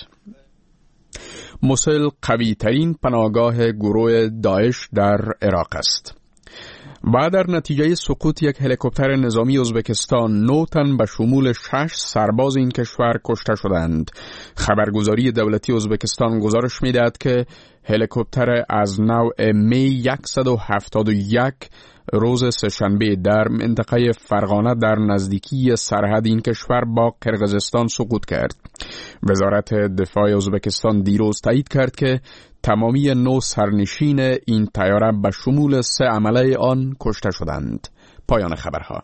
موسل قوی ترین پناهگاه گروه داعش در عراق است. و در نتیجه سقوط یک هلیکوپتر نظامی ازبکستان نه تن به شمول شش سرباز این کشور کشته شدند. خبرگزاری دولتی ازبکستان گزارش می‌دهد که هلیکوپتر از نوع می صد و هفتاد و یک روز سه‌شنبه در منطقه فرغانه در نزدیکی سرحد این کشور با قرقیزستان سقوط کرد. وزارت دفاع ازبکستان دیروز تایید کرد که تمامی نو سرنشین این طیاره به شمول سه عمله آن کشته شدند. پایان خبرها.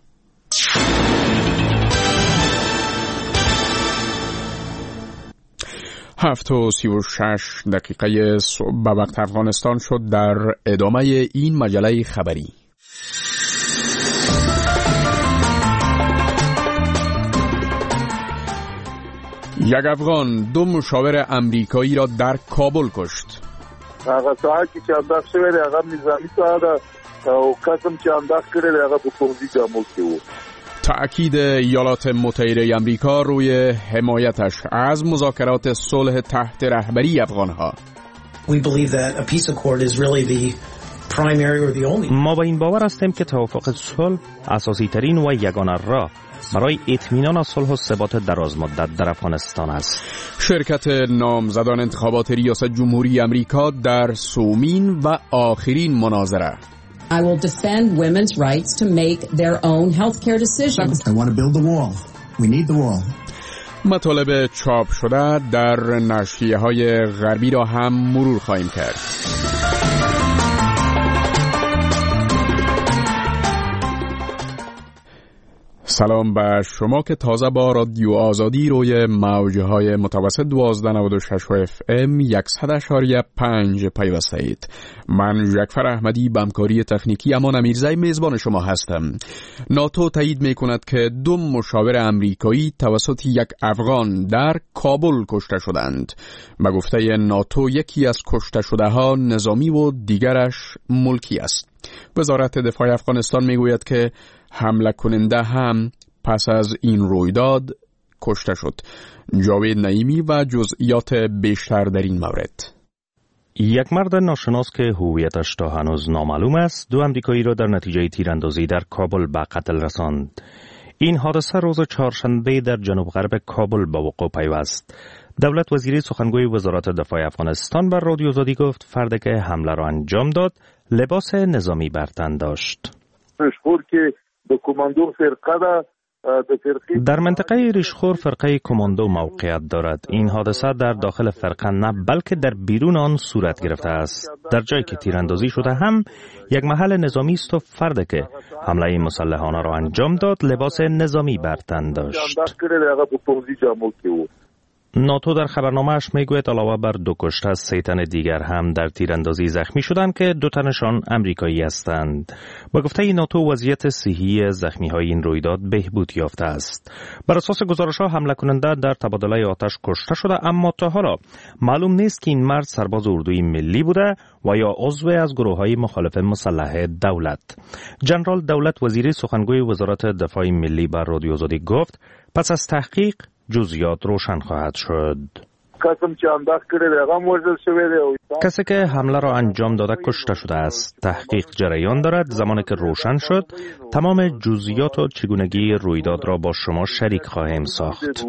هفت و سی و شش دقیقه صبح به وقت افغانستان شد. در ادامه این مجله خبری یک افغان دو مشاور امریکایی را در کابل کشت. هغه ساعت چې انداز شوی دی هغه نظامی ساعت او قسم چې انداز کړی دی هغه په فوزي جامو کې و. تأکید ایالات متحده آمریکا روی حمایتش از مذاکرات صلح تحت رهبری افغانها. We believe that a peace accord is really the primary or the only. ما با این باور هستیم که توافق صلح اساسی ترین و یگانه راه برای اطمینان از صلح و ثبات درازمدت در افغانستان است. شرکت نامزدان انتخابات ریاست جمهوری آمریکا در سومین و آخرین مناظره. I will defend women's rights to make their own healthcare decisions. I want to build the wall. We need the wall. مطالب چاپ شده در نشریه‌های غربی را هم مرور خواهیم کرد. سلام به شما که تازه با رادیو آزادی روی موجهای متوسط دوازده نود و شش اف ام صد و پنج پیوسته اید. من جعفر احمدی به همکاری تکنیکی امان امیرزی میزبان شما هستم. ناتو تایید میکند که دو مشاور امریکایی توسط یک افغان در کابل کشته شدند. به گفته ناتو یکی از کشته شده ها نظامی و دیگرش ملکی است. وزارت دفاع افغانستان میگوید که حمله کننده هم پس از این رویداد کشته شد. جاوید نعیمی و جزئیات بیشتر در این مورد. یک مرد ناشناس که هویتش تا هنوز نامعلوم است، دو امریکایی را در نتیجه تیراندازی در کابل به قتل رساند. این حادثه روز چهارشنبه در جنوب غرب کابل به وقوع پیوست. دولت وزیری سخنگوی وزارت دفاع افغانستان بر رادیو آزادی گفت فرد که حمله را انجام داد لباس نظامی بر تن داشت. در منطقه ریشخور فرقه کماندو موقعیت دارد. این حادثه در داخل فرقه نه بلکه در بیرون آن صورت گرفته است. در جایی که تیراندازی شده هم یک محل نظامی است و فردی که حمله مسلحانه را انجام داد لباس نظامی بر تن داشت. ناتو در خبرنامه‌اش میگوید علاوه بر دو کشته سه تن دیگر هم در تیراندازی زخمی شدند که دو تنشان امریکایی هستند. با گفته ناتو وضعیت صحی زخمی‌های این رویداد بهبود یافته است. بر اساس گزارش‌ها حمله کننده در تبادله آتش کشته شده، اما تا حالا معلوم نیست که این مرد سرباز اردوی ملی بوده و یا عضو از گروه‌های مخالف مسلح دولت. جنرال دولت وزیری سخنگوی وزارت دفاع ملی بر رادیو آزادی گفت پس از تحقیق جزئیات روشن خواهد شد. کسی که حمله را انجام داده کشته شده است. تحقیق جریان دارد. زمانی که روشن شد تمام جزئیات و چگونگی رویداد را با شما شریک خواهیم ساخت.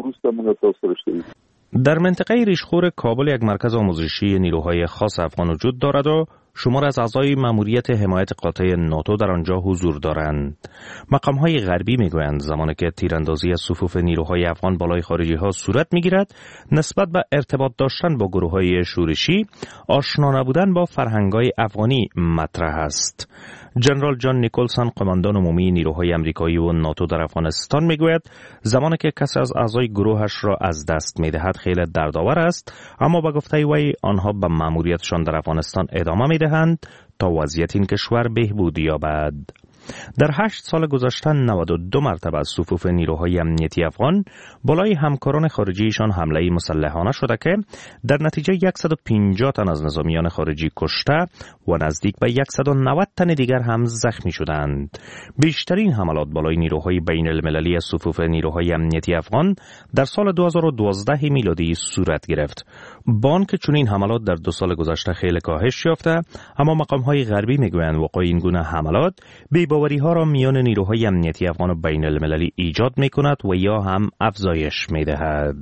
در منطقه ریشخور کابل یک مرکز آموزشی نیروهای خاص افغان وجود دارد و شمار از اعضای ماموریت حمایت قاطع ناتو در آنجا حضور دارند. مقام‌های غربی میگویند زمانی که تیراندازی از صفوف نیروهای افغان بالای خارجی‌ها صورت میگیرد، نسبت به ارتباط داشتن با گروه‌های شورشی، آشنا نبودن با فرهنگ‌های افغانی مطرح است. جنرال جان نیکلسون، قماندان عمومی نیروهای آمریکایی و ناتو در افغانستان میگوید زمانی که کسی از اعضای گروهش را از دست میدهد خیلی دردآور است، اما به گفته وی آنها به مأموریتشان در افغانستان ادامه میدهند تا وضعیت این کشور بهبود یابد. در هشت سال گذشته نود و دو مرتبه از صفوف نیروهای امنیتی افغان بالای همکاران خارجیشان حمله مسلحانه شده که در نتیجه صد و پنجاه تن از نظامیان خارجی کشته و نزدیک به صد و نود تن دیگر هم زخمی شدند. بیشترین حملات بالای نیروهای بین المللی از صفوف نیروهای امنیتی افغان در سال دو هزار و دوازده میلادی صورت گرفت. بان که چنین حملات در دو سال گذشته خیلی کاهش یافته، اما مقام‌های غربی میگویند وقوع این گونه حملات بی‌باوری‌ها را میان نیروهای امنیتی افغان و بین المللی ایجاد می‌کند و یا هم افزایش می‌دهد.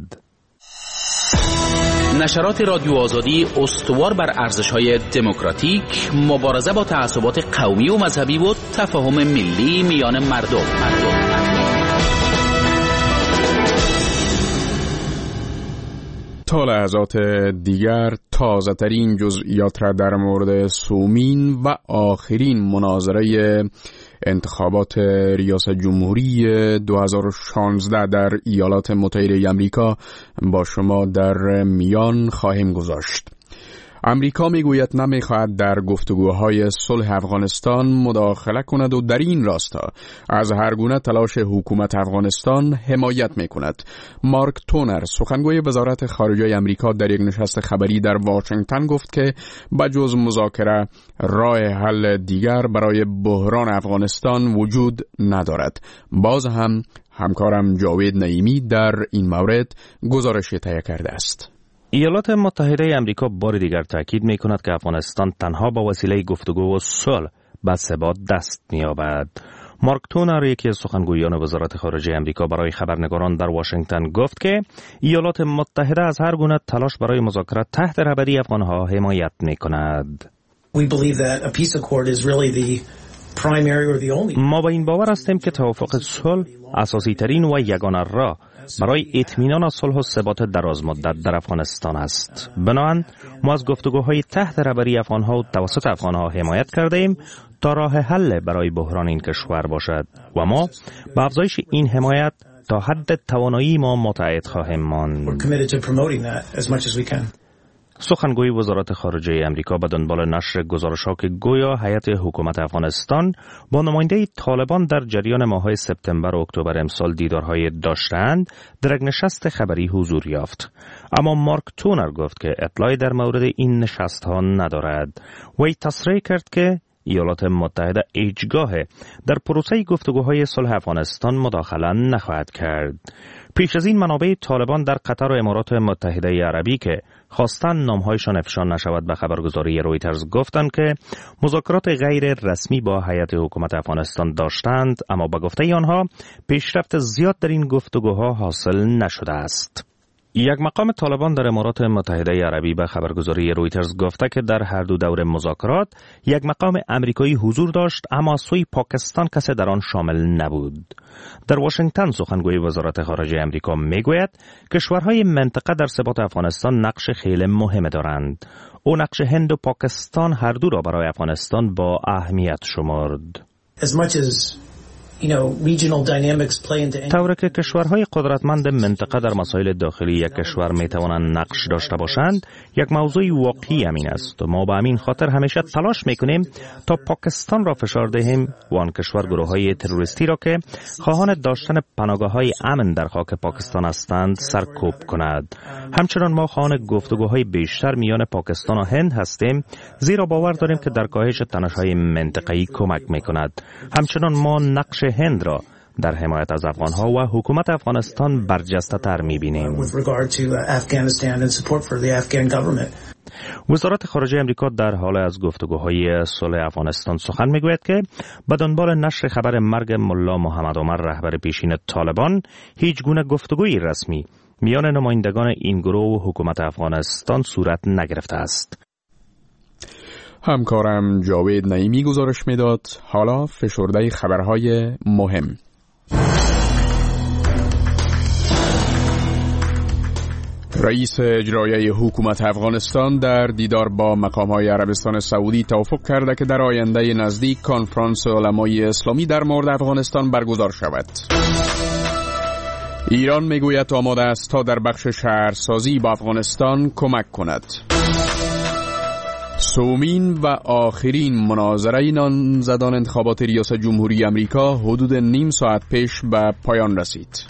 نشرات رادیو آزادی استوار بر ارزش‌های دموکراتیک، مبارزه با تعصبات قومی و مذهبی و تفاهم ملی میان مردم. مردم. تا لحظات دیگر تازه ترین جزئیات را در مورد سومین و آخرین مناظره انتخابات ریاست جمهوری دو هزار و شانزده در ایالات متحده آمریکا با شما در میان خواهیم گذاشت. امریکا میگوید نمیخواهد در گفتگوهای صلح افغانستان مداخله کند و در این راستا از هر گونه تلاش حکومت افغانستان حمایت میکند. مارک تونر، سخنگوی وزارت خارجه امریکا، در یک نشست خبری در واشنگتن گفت که بجز مذاکره راه حل دیگر برای بحران افغانستان وجود ندارد. باز هم همکارم جاوید نعیمی در این مورد گزارشی تهیه کرده است. ایالات متحده آمریکا بار دیگر تاکید می کند که افغانستان تنها با وسیله گفتگو و صلح به ثبات دست می یابد. مارک تونر، یکی از سخنگویان وزارت خارجه آمریکا، برای خبرنگاران در واشنگتن گفت که ایالات متحده از هر گونه تلاش برای مذاکره تحت رهبری افغانها حمایت می کند. ما با این باور هستیم که توافق صلح اساسی ترین و یگانه راه برای اطمینان صلح و ثبات دراز مدت در افغانستان است. بنابراین ما از گفتگوهای تحت رهبری افغانها و توسط افغانها حمایت کرده ایم تا راه حل برای بحران این کشور باشد و ما با افزایش این حمایت تا حد توانایی ما متعهد خواهیم ماند. سخنگوی وزارت خارجه امریکا به دنبال نشر گزارش‌ها که گویا هیئت حکومت افغانستان با نماینده طالبان در جریان ماه‌های سپتامبر و اکتبر امسال دیدارهای داشتند، در یک نشست خبری حضور یافت. اما مارک تونر گفت که اطلاعی در مورد این نشست‌ها ندارد. وی تصریح کرد که ایالات متحده هیچگاه در پروسه گفتگوهای صلح افغانستان مداخله نخواهد کرد. پیش از این منابع طالبان در قطر و امارات متحده عربی که خواستن نامهایشان افشا نشود به خبرگزاری رویترز گفتند که مذاکرات غیر رسمی با هیئت حکومت افغانستان داشتند، اما به گفته آنها پیشرفت زیاد در این گفتگوها حاصل نشده است. یک مقام طالبان در امارات متحده عربی به خبرگزاری رویترز گفته که در هر دو دور مذاکرات یک مقام امریکایی حضور داشت، اما سوی پاکستان کسی در آن شامل نبود. در واشنگتن سخنگوی وزارت خارجه امریکا میگوید کشورهای منطقه در ثبات افغانستان نقش خیلی مهم دارند. او نقش هند و پاکستان هر دو را برای افغانستان با اهمیت شمرد. طوری که کشورهای قدرتمند منطقه در مسائل داخلی یک کشور می توانند نقش داشته باشند، یک موضوع واقعی امین است و ما به همین خاطر همیشه تلاش می کنیم تا پاکستان را فشار دهیم و آن کشور گروه‌های تروریستی را که خواهان داشتن پناهگاه‌های امن در خاک پاکستان هستند سرکوب کند. همچنان ما خواهان گفتگوهای بیشتر میان پاکستان و هند هستیم، زیرا باور داریم که در کاهش تنش‌های منطقه‌ای کمک می کند. همچنان ما نقش هند را در حمایت از افغانها و حکومت افغانستان برجسته تر می‌بینیم. وزارت خارجه امریکا در حال از گفتگوهای صلح افغانستان سخن میگوید که به دنبال نشر خبر مرگ ملا محمد عمر رهبر پیشین طالبان هیچ گونه گفتگوی رسمی میان نمایندگان این گروه و حکومت افغانستان صورت نگرفته است. همکارم جاوید نعیمی گزارش میداد. حالا فشرده خبرهای مهم. رئیس اجرایی حکومت افغانستان در دیدار با مقام‌های عربستان سعودی توافق کرده که در آینده نزدیک کنفرانس علمای اسلامی در مورد افغانستان برگزار شود. ایران میگوید آماده است تا در بخش شهرسازی با افغانستان کمک کند. سومین و آخرین مناظره نامزدان انتخابات ریاست جمهوری آمریکا حدود نیم ساعت پیش به پایان رسید.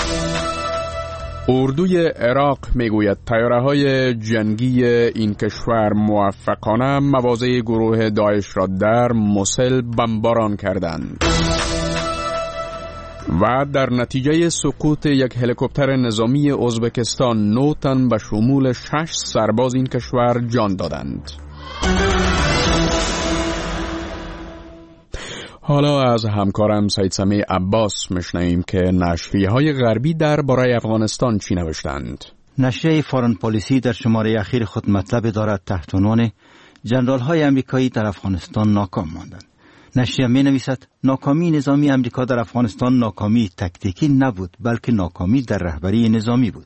اردوی عراق میگوید طیاره‌های جنگی این کشور موفقانه مواضع گروه داعش را در موسل بمباران کردند. و در نتیجه سقوط یک هلیکوپتر نظامی ازبکستان نه تن به شمول شش سرباز این کشور جان دادند. حالا از همکارم سید سمیع عباس میشنویم که نشریه‌های غربی درباره افغانستان چی نوشتند. نشریه فارن پالیسی در شماره اخیر خود مطلب دارد تحت عنوان جنرال‌های آمریکایی در افغانستان ناکام ماندند. نشریه می نویسد ناکامی نظامی آمریکا در افغانستان ناکامی تکتیکی نبود بلکه ناکامی در رهبری نظامی بود.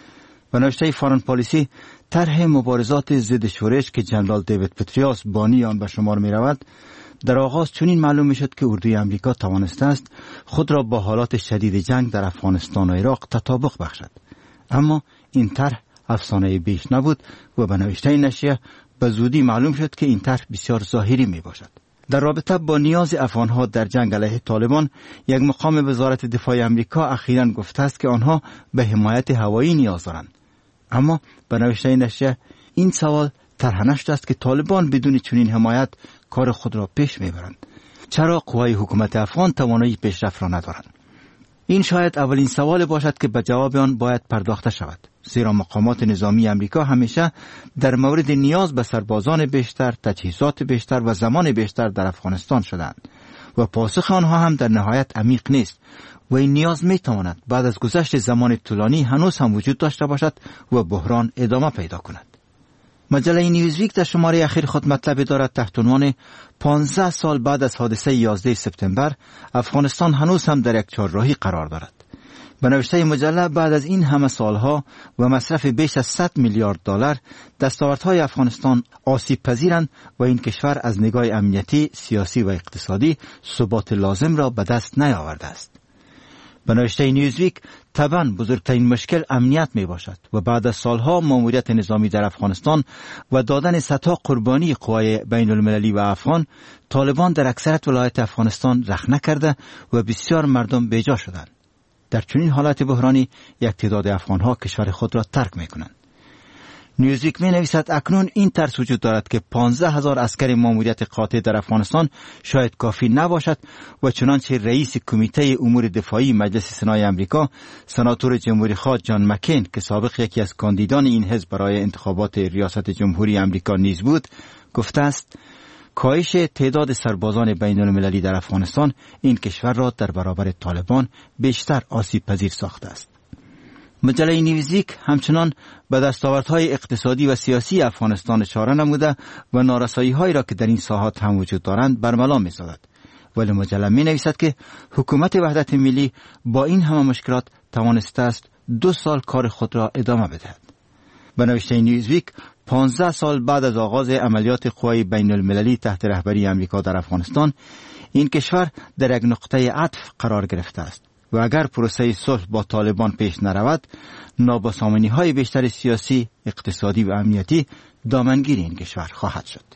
و نشریه فارن پالیسی طرح مبارزات ضد شورش که جنرال دیوید پتریاس بانی آن به شمار می رود در آغاز چنین معلوم می شد که اردوی آمریکا توانسته است خود را با حالات شدید جنگ در افغانستان و عراق تطابق بخشد. اما این طرح افسانه بیش نبود و به نوشته نشریه به زودی معلوم شد که این طرح بسیار ظاهری می باشد. در رابطه با نیاز افغانها در جنگ علیه طالبان، یک مقام وزارت دفاع آمریکا اخیراً گفته است که آنها به حمایت هوایی نیاز دارند. اما به نوشته نشریه این سوال طرح نشده است که طالبان بدون چنین حمایت کار خود را پیش میبرند. چرا قوای حکومت افغان توانایی پیشرفت را ندارند؟ این شاید اولین سوال باشد که به جواب آن باید پرداخته شود، زیرا مقامات نظامی آمریکا همیشه در مورد نیاز به سربازان بیشتر، تجهیزات بیشتر و زمان بیشتر در افغانستان شدند و پاسخ آنها هم در نهایت عمیق نیست و این نیاز می تواند بعد از گذشت زمان طولانی هنوز هم وجود داشته باشد و بحران ادامه پیدا کند. مجله نیوزویک در شماره اخیر خود مطلب دارد تحت عنوان پانزده سال بعد از حادثه یازده سپتامبر افغانستان هنوز هم در یک چهارراهی قرار دارد. به نوشته مجله بعد از این همه سالها و مصرف بیش از صد میلیارد دلار دستاوردهای افغانستان آسیب پذیرند و این کشور از نگاه امنیتی، سیاسی و اقتصادی ثبات لازم را به دست نیاورده است. به نوشته نیوزویک طبعا بزرگترین مشکل امنیت می باشد و بعد از سالها ماموریت نظامی در افغانستان و دادن صدها قربانی قوای بین المللی و افغان، طالبان در اکثریت ولایات افغانستان رخنه کرده و بسیار مردم بیجا شدند. در چنین حالت بحرانی یک تعداد افغانها کشور خود را ترک می کنند. نیوزویک می نویسد اکنون این ترس وجود دارد که پانزده هزار عسکر ماموریت قاطع در افغانستان شاید کافی نباشد و چنانچه رئیس کمیته امور دفاعی مجلس سنای آمریکا، سناتور جمهوری خواه جان مکین که سابق یکی از کاندیدان این حزب برای انتخابات ریاست جمهوری آمریکا نیز بود، گفته است کاهش تعداد سربازان بین المللی در افغانستان این کشور را در برابر طالبان بیشتر آسیب پذیر ساخته است. مجله نیوزویک همچنان به دستاوردهای اقتصادی و سیاسی افغانستان اشاره نموده و نارسایی‌هایی را که در این ساحات هم وجود دارند برملا می‌سازد. ولی مجله می‌نویسد که حکومت وحدت ملی با این همه مشکلات توانسته است دو سال کار خود را ادامه بدهد. به نوشته نیوزویک پانزده سال بعد از آغاز عملیات قوای بین المللی تحت رهبری آمریکا در افغانستان، این کشور در یک نقطه عطف قرار گرفته است و اگر پروسه صلح با طالبان پیش نرود، نابسامانی‌های بیشتر سیاسی، اقتصادی و امنیتی دامنگیر این کشور خواهد شد.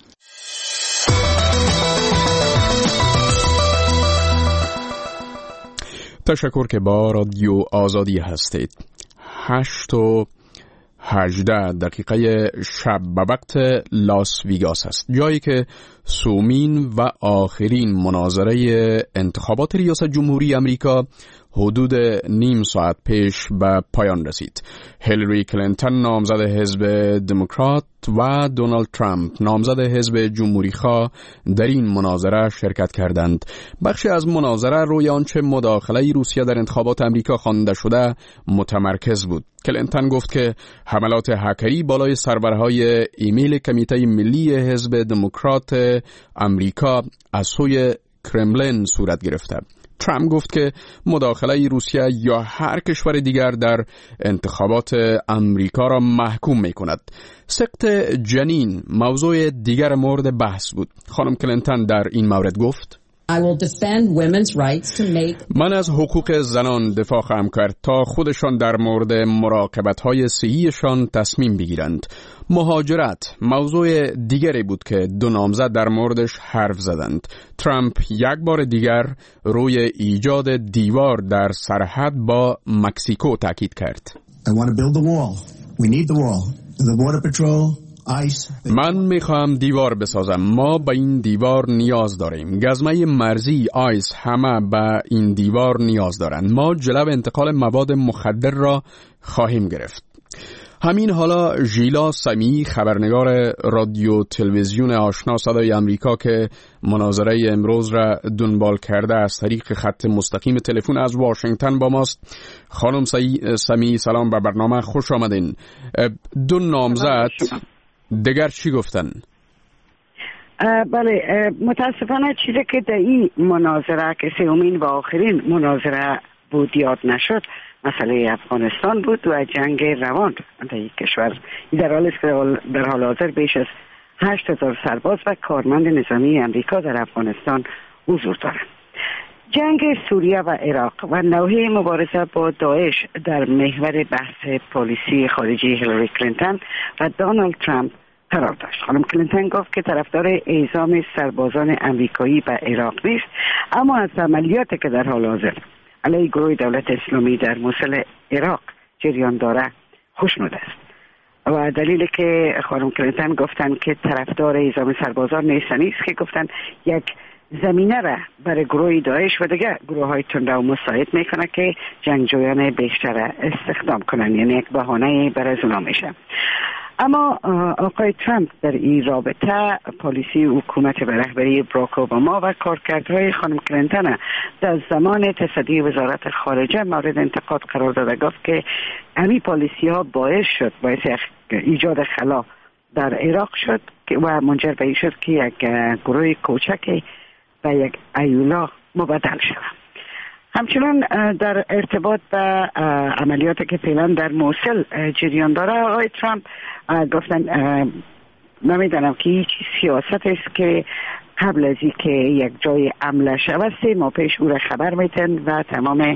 تشکر که با رادیو آزادی هستید. هشت و هجده دقیقه شب به وقت لاس ویگاس است، جایی که سومین و آخرین مناظره انتخابات ریاست جمهوری آمریکا حدود نیم ساعت پیش به پایان رسید. هیلاری کلینتون نامزد حزب دموکرات و دونالد ترامپ نامزد حزب جمهوری‌خواه در این مناظره شرکت کردند. بخشی از مناظره روی آنچه مداخله روسیه در انتخابات امریکا خوانده شده متمرکز بود. کلینتون گفت که حملات هکری بالای سرورهای ایمیل کمیته ملی حزب دموکرات امریکا از سوی کرملین صورت گرفته. ترامپ گفت که مداخله روسیه یا هر کشور دیگر در انتخابات امریکا را محکوم می کند. سقط جنین موضوع دیگر مورد بحث بود. خانم کلینتون در این مورد گفت: I will defend women's rights to make... من از حقوق زنان دفاع خواهم کرد تا خودشان در مورد مراقبت‌های صحیشان تصمیم بگیرند. مهاجرت موضوع دیگری بود که دو نامزد در موردش حرف زدند. ترامپ یک بار دیگر روی ایجاد دیوار در سرحد با مکزیکو تاکید کرد. I want to build the wall. We need the wall. The border patrol من میخواهم دیوار بسازم. ما به این دیوار نیاز داریم. گزمه مرزی، آیس، همه به این دیوار نیاز دارند. ما جلو انتقال مواد مخدر را خواهیم گرفت. همین حالا ژیلا سمی، خبرنگار رادیو تلویزیون آشنا صدای امریکا که مناظره امروز را دنبال کرده از طریق خط مستقیم تلفن از واشنگتن با ماست. خانم سمی سلام، به برنامه خوش آمدین. دو نامزد دیگر چی گفتن؟ بله، متاسفانه چیزی که در این مناظره که سومین و آخرین مناظره بود یاد نشد مسئله افغانستان بود و جنگ روان در این کشور. در حالی که در حال حاضر بیش از هشت هزار سرباز و کارمند نظامی امریکا در افغانستان حضور دارند. جنگ سوریه و عراق و نوحه مبارزه با داعش در محور بحث پالیسی خارجی هیلاری کلینتون و دونالد ترامپ قرار داشت. خانم کلینتون گفت که طرفدار اعزام سربازان امریکایی به عراق نیست، اما از عملیاتی که در حال حاضر علیه گروه دولت اسلامی در موصل عراق جریان داره خوشنود است. و دلیلی که خانم کلینتون گفتن که طرفدار اعزام سربازان نیست نیست که گفتن یک زمینه را برای گروه داعش و دیگر گروه های تنده و مساعد میکنه که جنگجویان بیشتر استخدام کنن، یعنی یک بهانه برای اونا میشه. اما آقای ترامپ در این رابطه پالیسی حکومت به رهبری براک اوباما و کارکردهای خانم کلینتون در زمان تصدی وزارت خارجه مورد انتقاد قرار داده. گفت که همین پالیسی ها باعث شد باعث ایجاد خلا در عراق شد و منجر به این شد که یک گروه کوچکی و یک ایولا مبدل شد. همچنان در ارتباط به عملیاتی که فعلا در موصل جریان داره آقای ترامپ گفتن نمیدانم که هیچ سیاست است که قبل از این که یک جای حمله شود سه ماه پیش او را خبر میتن و تمام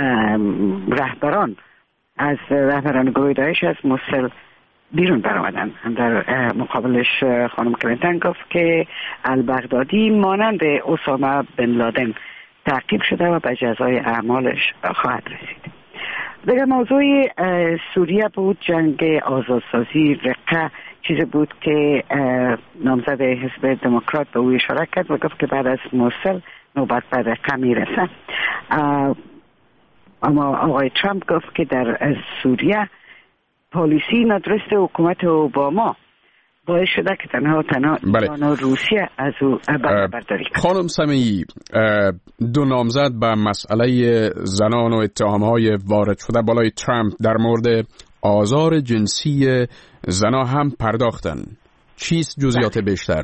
رهبران از رهبران گروه داعش از موصل بیرون برآمدن. در مقابلش خانم کلینتون گفت که البغدادی مانند اسامه بن لادن تعقیب شده و به جزای اعمالش خواهد رسید. دیگر موضوع سوریه بود، جنگ آزادسازی رقه چیزی بود که نامزد حزب دموکرات به او اشاره کرد و گفت که بعد از موصل نوبت به رقه میرسه. اما آقای ترامپ گفت که در سوریه پالیسی نادرست حکومت اوباما باعث شده که تنها تنها بله. روسیه از او برداری کرد. خانم سمیعی، دو نامزد به مسئله زنان و اتهامهای وارد شده بالای ترامپ در مورد آزار جنسی زنان هم پرداختن. چیست جزئیات بیشتر؟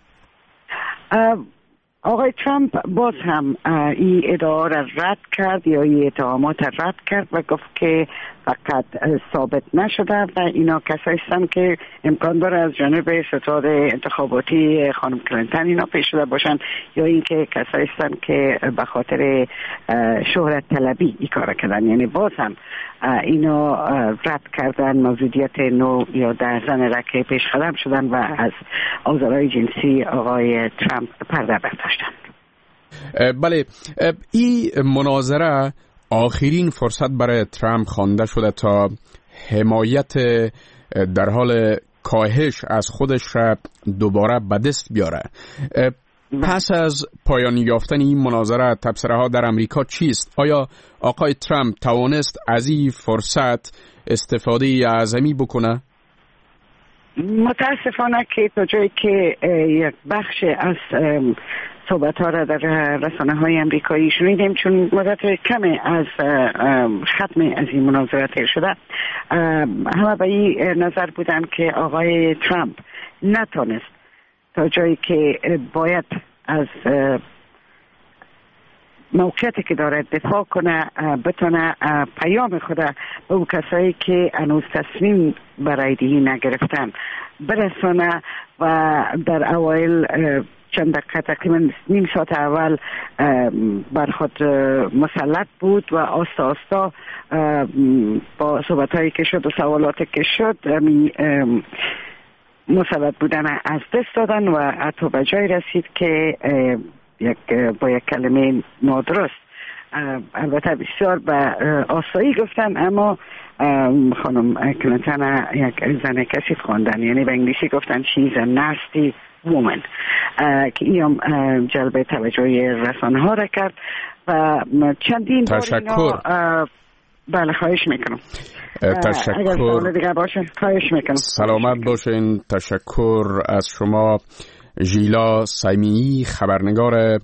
آقای ترامپ باز هم این ادعا را رد کرد یا این اتهامات را رد کرد و گفت که فقط ثابت نشده و اینا کسایی هستند که امکان داره از جانب ستاد انتخاباتی خانم کلینتون اینا پیش شده باشند یا اینکه کسایی هستند که به خاطر شهرت طلبی این کار کردن. یعنی باز هم اینا رد کردن موجودیت نو یا در زن را که پیش قدم شدن و از آزارهای جنسی آقای ترامپ پرده برداشتن. بله، این مناظره آخرین فرصت برای ترامپ خوانده شده تا حمایت در حال کاهش از خودش را دوباره به دست بیاره. پس از پایان یافتن این مناظره تبصره ها در امریکا چیست؟ آیا آقای ترامپ توانست از این فرصت استفاده اعظمی بکنه؟ متاسفانه که تا جایی که یک بخش از صحبت ها را در رسانه های امریکایی شنیدیم، چون مدت کمی از ختم از این مناظره تیر شده، همه به این نظر بودن که آقای ترامپ نتونست تا جایی که باید از موقعیتی که داره دفاع کنه بتونه پیام خود به اون کسایی که هنوز تصمیم برای دیگه نگرفتن برسونه و در اوایل چند دقیقه تقریبا نیم ساعت اول بر خود مسلط بود و آستا آستا با صحبت هایی که شد و سوالاتی که شد مسلط بودن از دست دادن و حتی به جای رسید که یک با یک کلمه نادرست، البته بسیار به آسایی گفتن، اما خانم کلینتون یک زن کثیف خواندن، یعنی به انگلیسی گفتن she's a nasty woman که این جلب توجه رسانه ها را کرد و چندین بار اینا. بله خواهش میکنم. تشکر. اگر سوال دیگه باشه خواهش میکنم. سلامت باشین. تشکر از شما. ژیلا سیمی، خبرنگار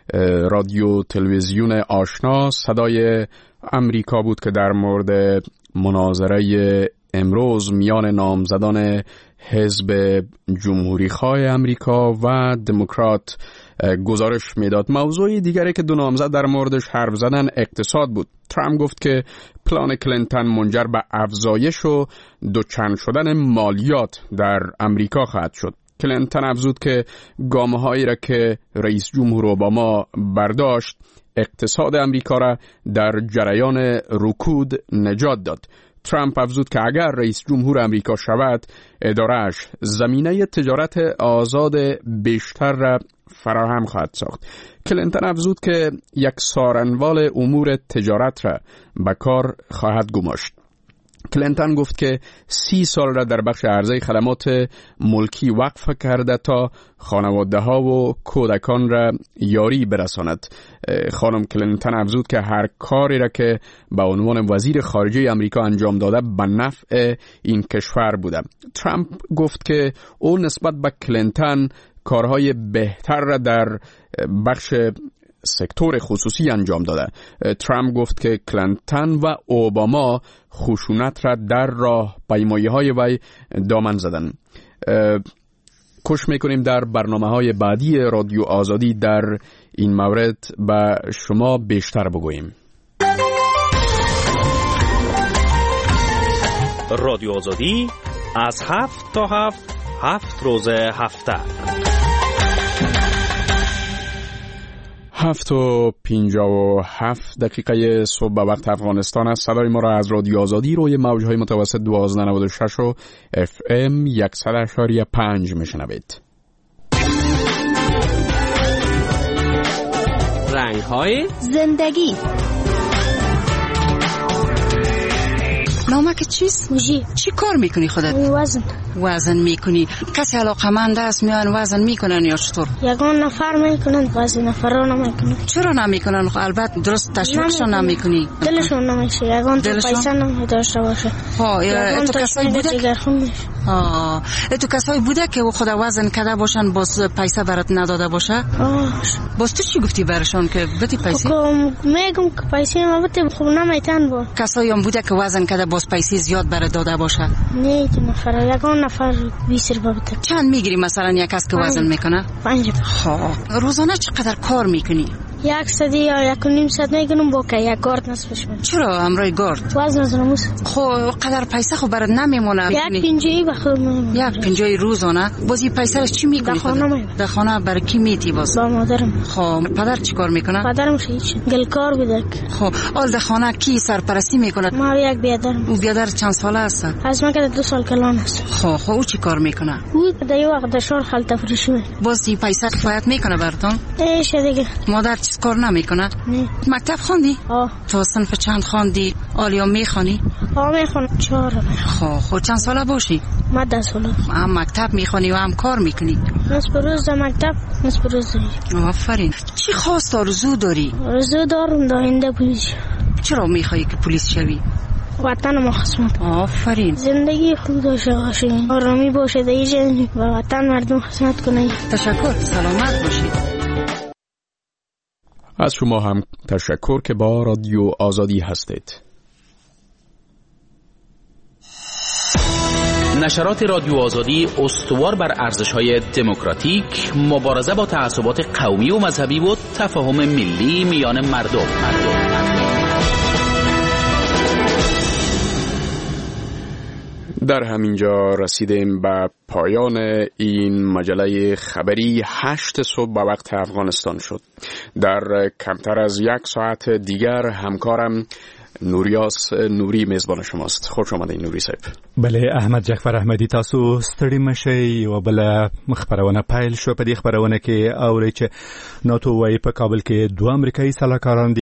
رادیو تلویزیون آشنا صدای امریکا بود که در مورد مناظره امروز میان نامزدان حزب جمهوریخواه امریکا و دموکرات گزارش میداد. موضوع دیگری که دو نامزد در موردش حرف زدن اقتصاد بود. ترامپ گفت که پلان کلینتون منجر به افزایش و دوچند شدن مالیات در امریکا خواهد شد. کلینتون افزود که گامه‌هایی را که رئیس جمهور اوباما برداشت اقتصاد امریکا را در جریان رکود نجات داد. ترامپ افزود که اگر رئیس جمهور امریکا شود، اداره‌اش زمینه تجارت آزاد بیشتر را فراهم خواهد ساخت. کلینتون افزود که یک سارنوال امور تجارت را به کار خواهد گماشت. کلینتون گفت که سی سال را در بخش عرضه خدمات ملکی وقف کرده تا خانواده ها و کودکان را یاری برساند. خانم کلینتون افزود که هر کاری را که به عنوان وزیر خارجه امریکا انجام داده به نفع این کشور بوده. ترامپ گفت که او نسبت به کلینتون کارهای بهتر را در بخش سکتور خصوصی انجام داده. ترامپ گفت که کلینتون و اوباما خشونت را در راه پیمایی های وی دامن زدن. کوشش میکنیم در برنامه های بعدی رادیو آزادی در این مورد به شما بیشتر بگوییم. رادیو آزادی از هفت تا هفت هفت روز هفته هفت و پینجا و هفت دقیقه صبح به وقت افغانستان است. صدای ما را از رادیو آزادی روی موجهای متوسط دوازده نود و شش و اف ام صد اشاری پنج میشنوید. رنگ های زندگی. نامک چیست؟ موجی. چی کار میکنی خودت؟ وزن. وزن میکنی. کسی علاقمند است میان وزن میکنن یا چطور؟ یگان نفر میکنن بعضی نفرا نمیکنن. چرا نمیکنن؟ البته درست تشویقشون نمیکنی. دلشون نمیشه. یگان تو پیسه نمیداشته باشه. ها تو کسایی بوده؟ ها تو کسایی بوده که خود وزن کرده باشن باز پیسه برات نداده باشه؟ آه. باز تو چی گفتی برشون که بده پیسه؟ میگم که پیسه ما بده خب نمیتن با. کسایی هم بوده که وزن کرده باز پیسه زیاد برات داده باشه؟ نه تو نفر یگان نفر بیست روپیه بده. چند میگیری مثلا یک کس که وزن میکنه؟ پنج روپیه. ها روزانه چقدر کار میکنی؟ یک ساعت یا یک و نیم ساعت میکنم با که یک گارد نصفش میکنم. چرا امروی گارد؟ وزن از نموز. خب قدر پیسه خب برات نمیمونه. یک پنجایی بخور میمونه. یک پنجایی روزانه. بازی پیسه رو چی میکنی؟ در خانه میمونه. در خانه برای کی میتی باز؟ با مادرم. خب پدر چی کار میکنه؟ پدرم هیچ. گلکار بوده. خب آل در خانه کی سرپرستی میکنه؟ ما یک بیادرم. او بیادر چند ساله است؟ از من که دو سال کلان است. خب خب او چی کار میکنه؟ او در یه وقت در شهر خالت فروشی میکنه. بازی پیسه کفایت میکنه براتون؟ ایش دیگه. مادر چیز کار نمیکنه؟ نه. مکتب خوندی؟ آه. تو صنف چند خوندی؟ آلیا میخوانی؟ ها میخونم چهارم. خب خب چند ساله باشی؟ ما ده ساله. هم مکتب میخونی و هم کار میکنی؟ نصف روز در مکتب نصف روز داری. آفرین. چی خواست آرزو داری؟ آرزو دارم در آینده پلیس. چرا میخوایی که پلیس شوی؟ وطن ما خدمت. آفرین. زندگی خوب داشته باشی، آرامی باشه در اینجا و وطن مردم خدمت کنی. تشکر، سلامت باشید. از شما هم تشکر که با رادیو آزادی هستید. نشرات رادیو آزادی استوار بر ارزش‌های دموکراتیک، مبارزه با تعصبات قومی و مذهبی و تفاهم ملی میان مردم. مردم. در همینجا رسیدیم به پایان این مجله خبری هشت صبح به وقت افغانستان شد. در کمتر از یک ساعت دیگر همکارم نوریاس نوری میزبان شماست. خوش آمدید نوری صاحب. بله احمد جعفر احمدی، تاسو ستړي مشئ او بل خبرونه پیل شو په دې خبرونه کې اوري چې ناتو وايي په کابل کې دوه امریکایي سلاکاران